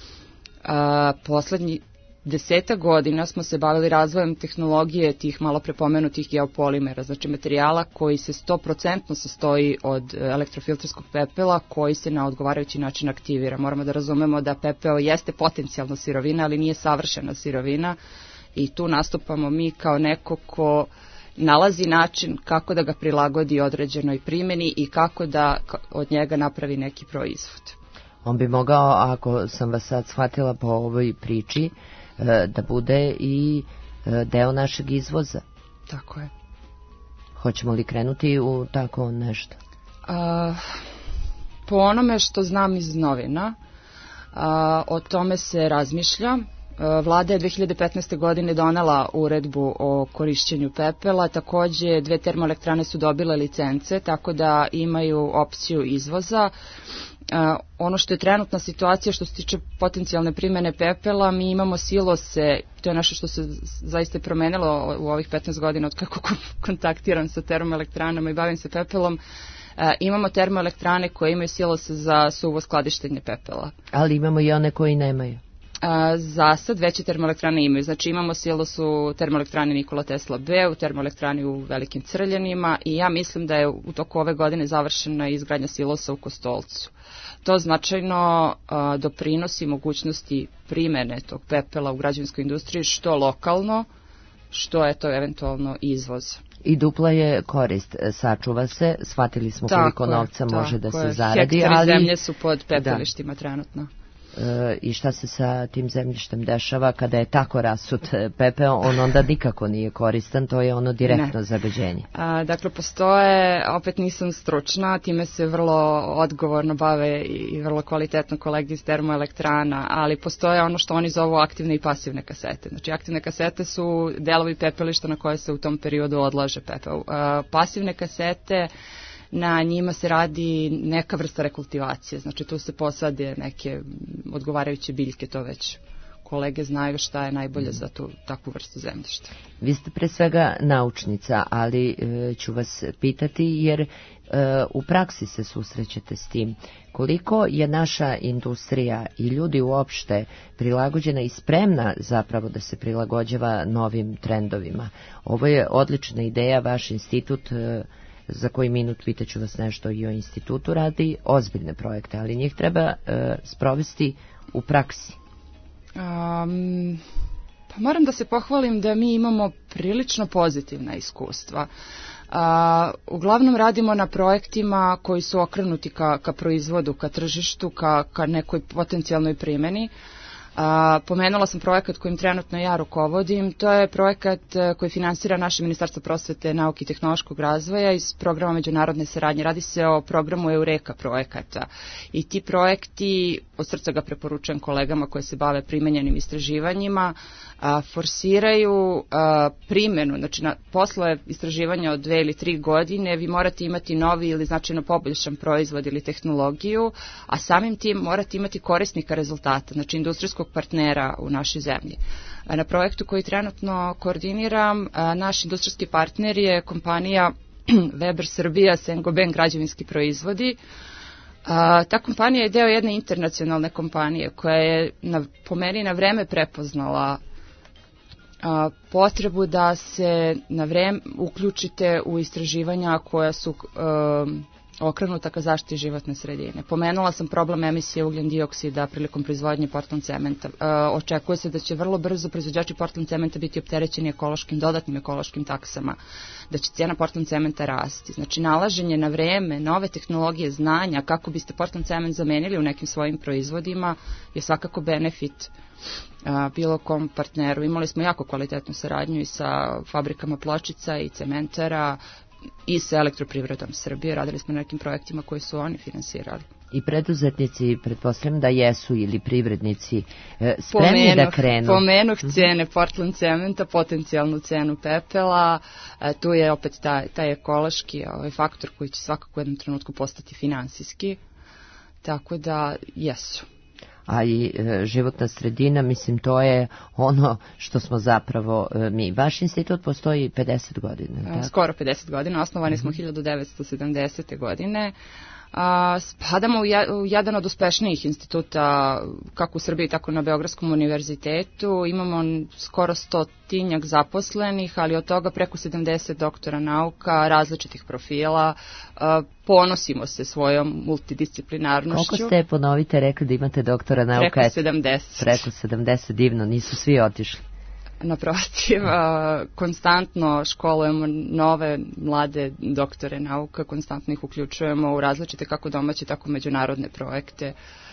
A, poslednji desetak godina smo se bavili razvojem tehnologije tih malo prepomenutih geopolimera, znači materijala koji se sto procentno sastoji od elektrofilterskog pepela koji se na odgovarajući način aktivira. Moramo da razumemo da pepeo jeste potencijalna sirovina, ali nije savršena sirovina. I tu nastupamo mi kao neko ko nalazi način kako da ga prilagodi određenoj primjeni i kako da od njega napravi neki proizvod. On bi mogao, ako sam vas sad shvatila po ovoj priči, da bude i deo našeg izvoza. Tako je. Hoćemo li krenuti u tako nešto? A, po onome što znam iz novina, a, o tome se razmišlja. Vlada je dve hiljade petnaeste. godine donela uredbu o korišćenju pepela, takođe dve termoelektrane su dobile licence, tako da imaju opciju izvoza. Ono što je trenutna situacija što se tiče potencijalne primene pepela, mi imamo silose, to je nešto što se zaista promenilo u ovih petnaest godina od kako kontaktiram sa termoelektranama i bavim se pepelom. Imamo termoelektrane koje imaju silose za suvo skladištenje pepela. Ali imamo i one koji nemaju. Za sad veće termoelektrane imaju, znači imamo silos u termoelektrani Nikola Tesla B, u termoelektrani u Velikim Crljanima i ja mislim da je u toku ove godine završena izgradnja silosa u Kostolcu. To značajno a, doprinosi mogućnosti primene tog pepela u građevinskoj industriji što lokalno, što je to eventualno izvoz. I dupla je korist, sačuva se, shvatili smo koliko tako novca je, može da se zaradi. Hektari ali zemlje su pod pepelištima da. trenutno. I šta se sa tim zemljištem dešava kada je tako rasut pepeo, on onda nikako nije koristan, to je ono direktno ne. zagađenje. A, dakle, postoje, opet nisam stručna, time se vrlo odgovorno bave i vrlo kvalitetno kolege iz termoelektrana, ali postoje ono što oni zovu aktivne i pasivne kasete. Znači, aktivne kasete su delovi pepelišta na koje se u tom periodu odlaže pepeo. A, pasivne kasete, na njima se radi neka vrsta rekultivacije, znači tu se posade neke odgovarajuće biljke, to već kolege znaju šta je najbolje za tu takvu vrstu zemljišta. Vi ste pre svega naučnica, ali e, ću vas pitati jer e, u praksi se susrećete s tim. Koliko je naša industrija i ljudi uopšte prilagođena i spremna zapravo da se prilagođava novim trendovima? Ovo je odlična ideja, vaš institut e, za koji minut pitaću vas nešto i o institutu, radi ozbiljne projekte, ali njih treba e, sprovesti u praksi. Um, pa moram da se pohvalim da mi imamo prilično pozitivna iskustva. Uh, uglavnom radimo na projektima koji su okrenuti ka, ka proizvodu, ka tržištu, ka, ka nekoj potencijalnoj primjeni. A, pomenula sam projekat kojim trenutno ja rukovodim, to je projekat koji finansira naše Ministarstvo prosvete, nauke i tehnološkog razvoja iz programa međunarodne saradnje. Radi se o programu Eureka projekata i ti projekti, od srca ga preporučujem kolegama koji se bave primenjenim istraživanjima, a, forsiraju a, primjenu, znači na, posle istraživanja od dve ili tri godine vi morate imati novi ili značajno poboljšan proizvod ili tehnologiju, a samim tim morate imati korisnika rezultata, znači industrijskog partnera u našoj zemlji. Na projektu koji trenutno koordiniram, naš industrijski partner je kompanija Weber Srbija, Saint-Gobain građevinski proizvodi. A, ta kompanija je deo jedne internacionalne kompanije koja je na, po meni na vreme prepoznala a, potrebu da se na vreme uključite u istraživanja koja su a, okrenuta ka zaštiti životne sredine. Pomenula sam problem emisije ugljen dioksida prilikom proizvodnje Portland cementa. E, očekuje se da će vrlo brzo proizvođači Portland cementa biti opterećeni ekološkim, dodatnim ekološkim taksama, da će cijena Portland cementa rasti. Znači, nalaženje na vreme, nove tehnologije, znanja, kako biste Portland cement zamenili u nekim svojim proizvodima, je svakako benefit a, bilo kom partneru. Imali smo jako kvalitetnu saradnju i sa fabrikama pločica i cementara, i sa Elektroprivredom Srbije. Radili smo na nekim projektima koji su oni finansirali. I preduzetnici, pretpostavljam da jesu, ili privrednici e, spremni pomenuh, da krenu. Pomenuh cene Portland cementa, potencijalnu cenu pepela, e, tu je opet taj, taj ekološki ovaj faktor koji će svakako u jednom trenutku postati finansijski, tako da jesu. A i e, životna sredina, mislim, to je ono što smo zapravo e, mi. Vaš institut postoji pedeset godina. Tako? Skoro pedeset godina, osnovani mm-hmm. smo hiljadu devetsto sedamdesete. godine. A, spadamo u, ja, u jedan od uspešnijih instituta kako u Srbiji, tako na Beogradskom univerzitetu. Imamo skoro stotinjak zaposlenih, ali od toga preko sedamdeset doktora nauka, različitih profila. A, ponosimo se svojom multidisciplinarnošću. Koliko ste, ponovite, rekli da imate doktora nauka? Preko sedamdeset. Preko sedamdeset, divno, nisu svi otišli. Naprotiv, konstantno školujemo nove, mlade doktore nauka, konstantno ih uključujemo u različite kako domaće, tako međunarodne projekte.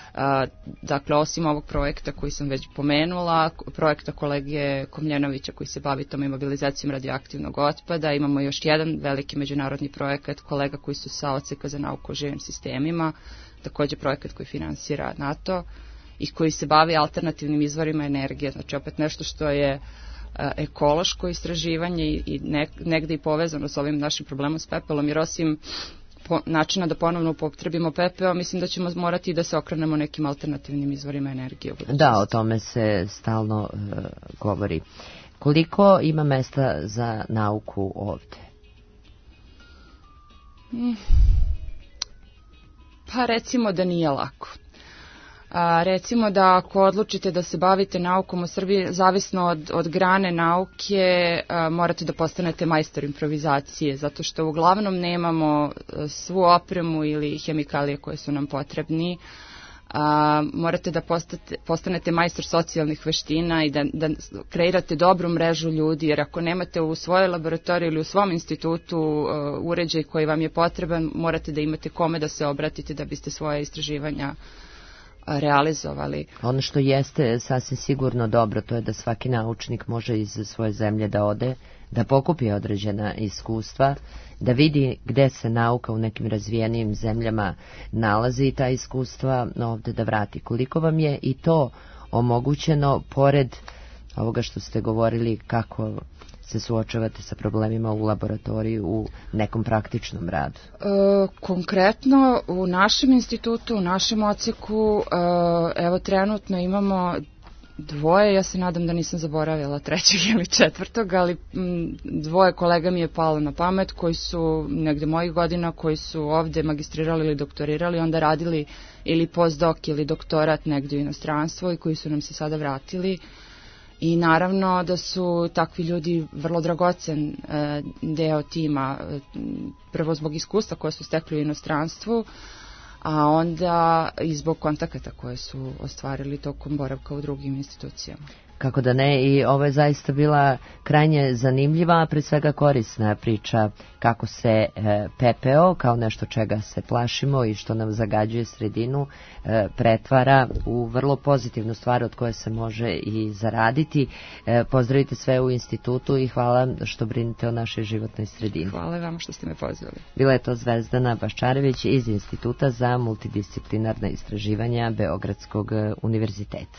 Dakle, osim ovog projekta koji sam već pomenula, projekta kolege Komljenovića koji se bavi tom imobilizacijom radioaktivnog otpada, imamo još jedan veliki međunarodni projekat kolega koji su sa Odseka za nauku o živim sistemima, takođe projekat koji finansira NATO i koji se bavi alternativnim izvorima energije, znači opet nešto što je a, ekološko istraživanje i, i ne, negde i povezano s ovim našim problemom s pepelom, jer osim po, načina da ponovno upotrebimo pepeo, mislim da ćemo morati da se okrenemo nekim alternativnim izvorima energije. Da, o tome se stalno uh, govori. Koliko ima mesta za nauku ovde? Hmm. Pa recimo da nije lako. A, recimo da ako odlučite da se bavite naukom u Srbiji, zavisno od, od grane nauke, a, morate da postanete majstor improvizacije, zato što uglavnom nemamo svu opremu ili hemikalije koje su nam potrebni. A, morate da postate, postanete majstor socijalnih veština i da, da kreirate dobru mrežu ljudi, jer ako nemate u svojoj laboratoriji ili u svom institutu uh, uređaj koji vam je potreban, morate da imate kome da se obratite da biste svoje istraživanja realizovali. Ono što jeste sasvim sigurno dobro, to je da svaki naučnik može iz svoje zemlje da ode, da pokupi određena iskustva, da vidi gde se nauka u nekim razvijenim zemljama nalazi i ta iskustva ovde da vrati. Koliko vam je i to omogućeno, pored ovoga što ste govorili, kako se suočavate sa problemima u laboratoriji u nekom praktičnom radu? E, konkretno u našem institutu, u našem odseku, e, evo trenutno imamo dvoje, ja se nadam da nisam zaboravila trećeg ili četvrtog, ali m, dvoje kolega mi je palo na pamet koji su negde mojih godina, koji su ovde magistrirali ili doktorirali, onda radili ili postdoc ili doktorat negde u inostranstvu i koji su nam se sada vratili. I naravno da su takvi ljudi vrlo dragocen e, deo tima, e, prvo zbog iskustva koje su stekli u inostranstvu, a onda i zbog kontakata koje su ostvarili tokom boravka u drugim institucijama. Kako da ne, i ovo je zaista bila krajnje zanimljiva, a pre svega korisna priča kako se e, pepeo, kao nešto čega se plašimo i što nam zagađuje sredinu, e, pretvara u vrlo pozitivnu stvar od koje se može i zaraditi. E, pozdravite sve u institutu i hvala što brinete o našoj životnoj sredini. Hvala vam što ste me pozvali. Bila je to Zvezdana Baščarević iz Instituta za multidisciplinarna istraživanja Beogradskog univerziteta.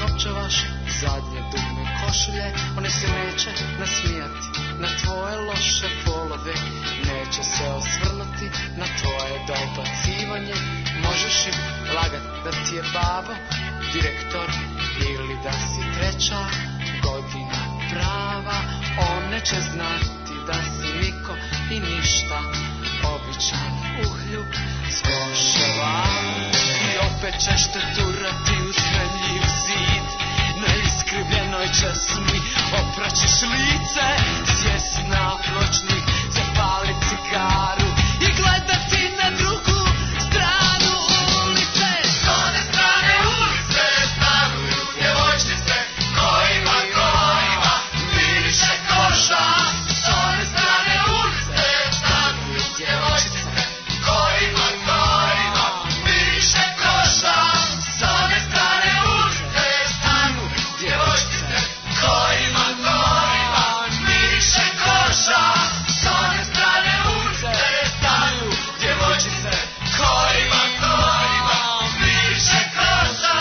iskopčavaš zadnje dugme košulje, one se neće nasmijati na tvoje loše polove, neće se osvrnuti na tvoje dobacivanje. Možeš im lagat da ti je babo direktor ili da si treća godina prava, one će znati da si niko i ništa, običan uhljub s koševa. I opet ćeš te turati u smeljiv zid, na iskrivljenoj česmi opraćeš lice, sjest na pločnik, zapali cigaru i gledati na drugu stranu ulice. S one strane ulice stanuju djevojčice kojima, kojima miriše koža. S one strane ulice stanuju djevojčice kojima, kojima miriše koža. S one strane ulice stanu djevojčice kojima, kojima miriše koža. S one strane ulice stanu djevojčice kojima, kojima miriše koža.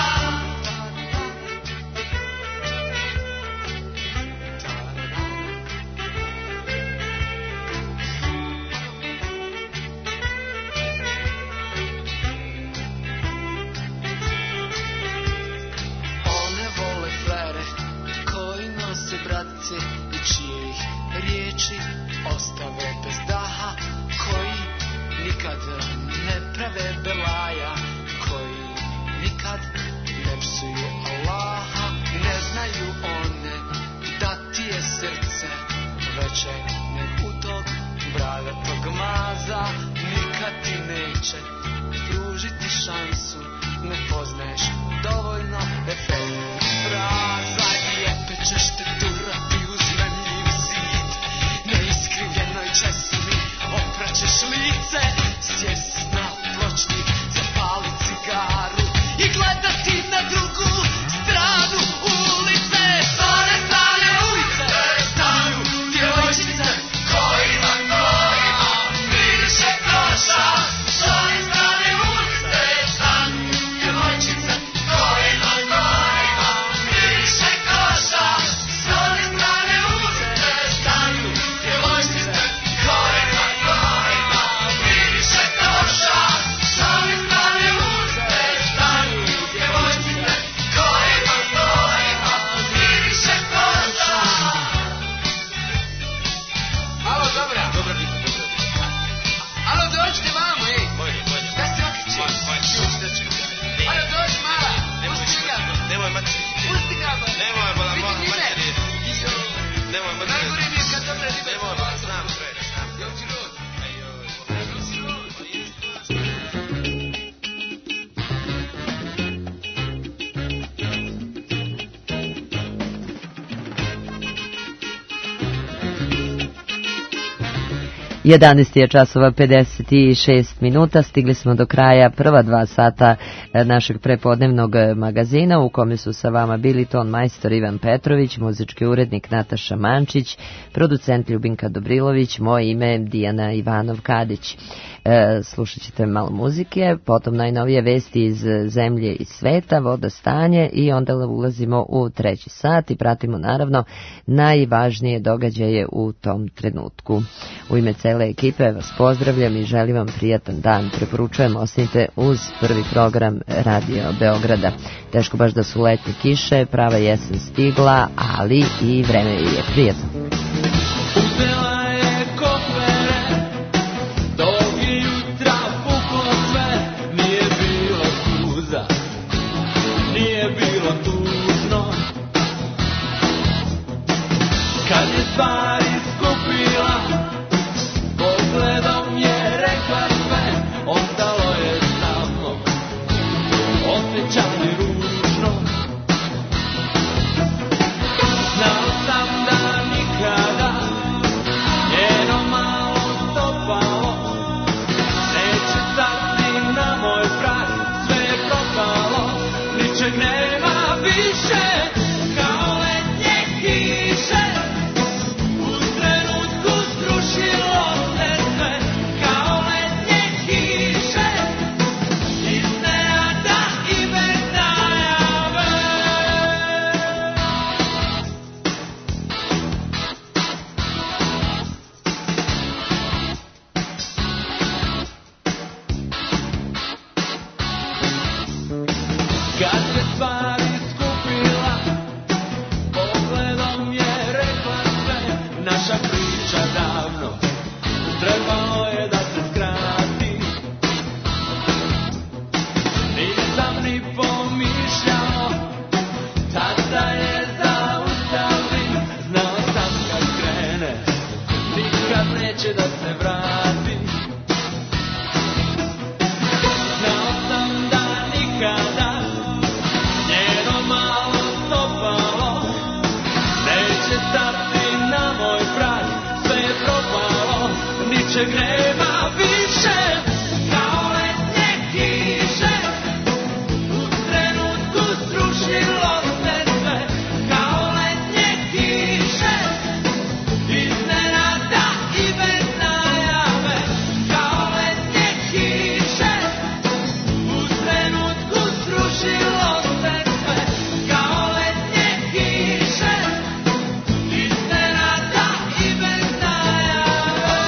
One vole flere koji nose bratice i čije ih riječi ostave bez daha, koji nikad ne prave belaja, koji nikad ne psuju Allaha. Ne znaju one da ti je srce veće nek u tog bradatog maza, nikad ti neće pružiti šansu, ne poznaješ dovoljno efektnih fraza. I opet ćeš te turati u zmenljiv zid, na iskrivljenoj česmi opraćeš lice, sjest na pločnik, zapali cigaru i gledati na drugu stranu ulice. S one strane ulice stanu djevojčice kojima, kojima miriše koža. S one strane ulice stanu djevojčice kojima, kojima miriše koža. S one strane ulice stanu djevojčice kojima, kojima miriše koža. S one strane ulice stanu djevojčice kojima, kojima miriše koža. Alo, dobra. Dobra biti, dobra biti. Alo, dođite vamo, ej. Bolje, bolje. Da se okreći. Bolje, bolje. Alo, dođi mala. Pusti ga. Nemoj materi. Pusti ga, ba. Nemoj, bala, moja materi. Nemoj materi. Najgore mi je kad dobre ribe. Nemoj, bala, znam sve. Jel ti rod? Jel ti rod? jedanaest je časova pedeset šest minuta, stigli smo do kraja prva dva sata našeg prepodnevnog magazina u kome su sa vama bili ton majstor Ivan Petrović, muzički urednik Nataša Mančić, producent Ljubinka Dobrilović, moje ime Dijana Ivanov-Kadić. E, slušat ćete malo muzike, potom najnovije vesti iz zemlje i sveta, voda stanje i onda ulazimo u treći sat i pratimo naravno najvažnije događaje u tom trenutku. U ime cele ekipe vas pozdravljam i želim vam prijatan dan. Preporučujem ostanite uz prvi program Radio Beograda. Teško baš da su letnje kiše, prava jesen stigla, ali i vreme je prijatno. Stvari skupila, pogledom je rekla sve, ostalo je samo osjećanje ružno. Znao sam da nikada njeno malo stopalo neće stati na moj prah, sve je propalo, ničeg nema više. Iznenada i bez najave mnoge stvari skupila, pogledom je rekla sve, naša priča davno trebalo je da se skrati. Nisam ni pomišljao, tada je zaustavim, znao sam kad krene, nikad neće da se vrati. Znao sam da nikada njeno malo stopalo neće stati na moj prag, sve je propalo, ničeg nema više. Kao letnje kiše u trenutku srušilo se sve, kao letnje kiše iznenada i bez najave, kao letnje kiše u trenutku srušilo se sve, kao letnje kiše iznenada i bez najave.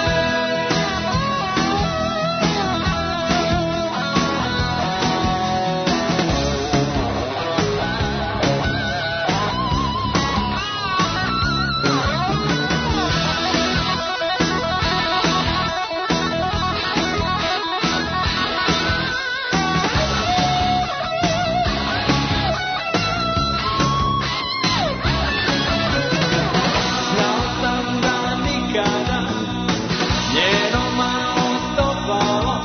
Znao sam da nikada njeno malo stopalo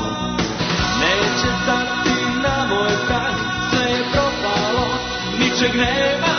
neće stati na moj prag, sve je propalo, ničeg nema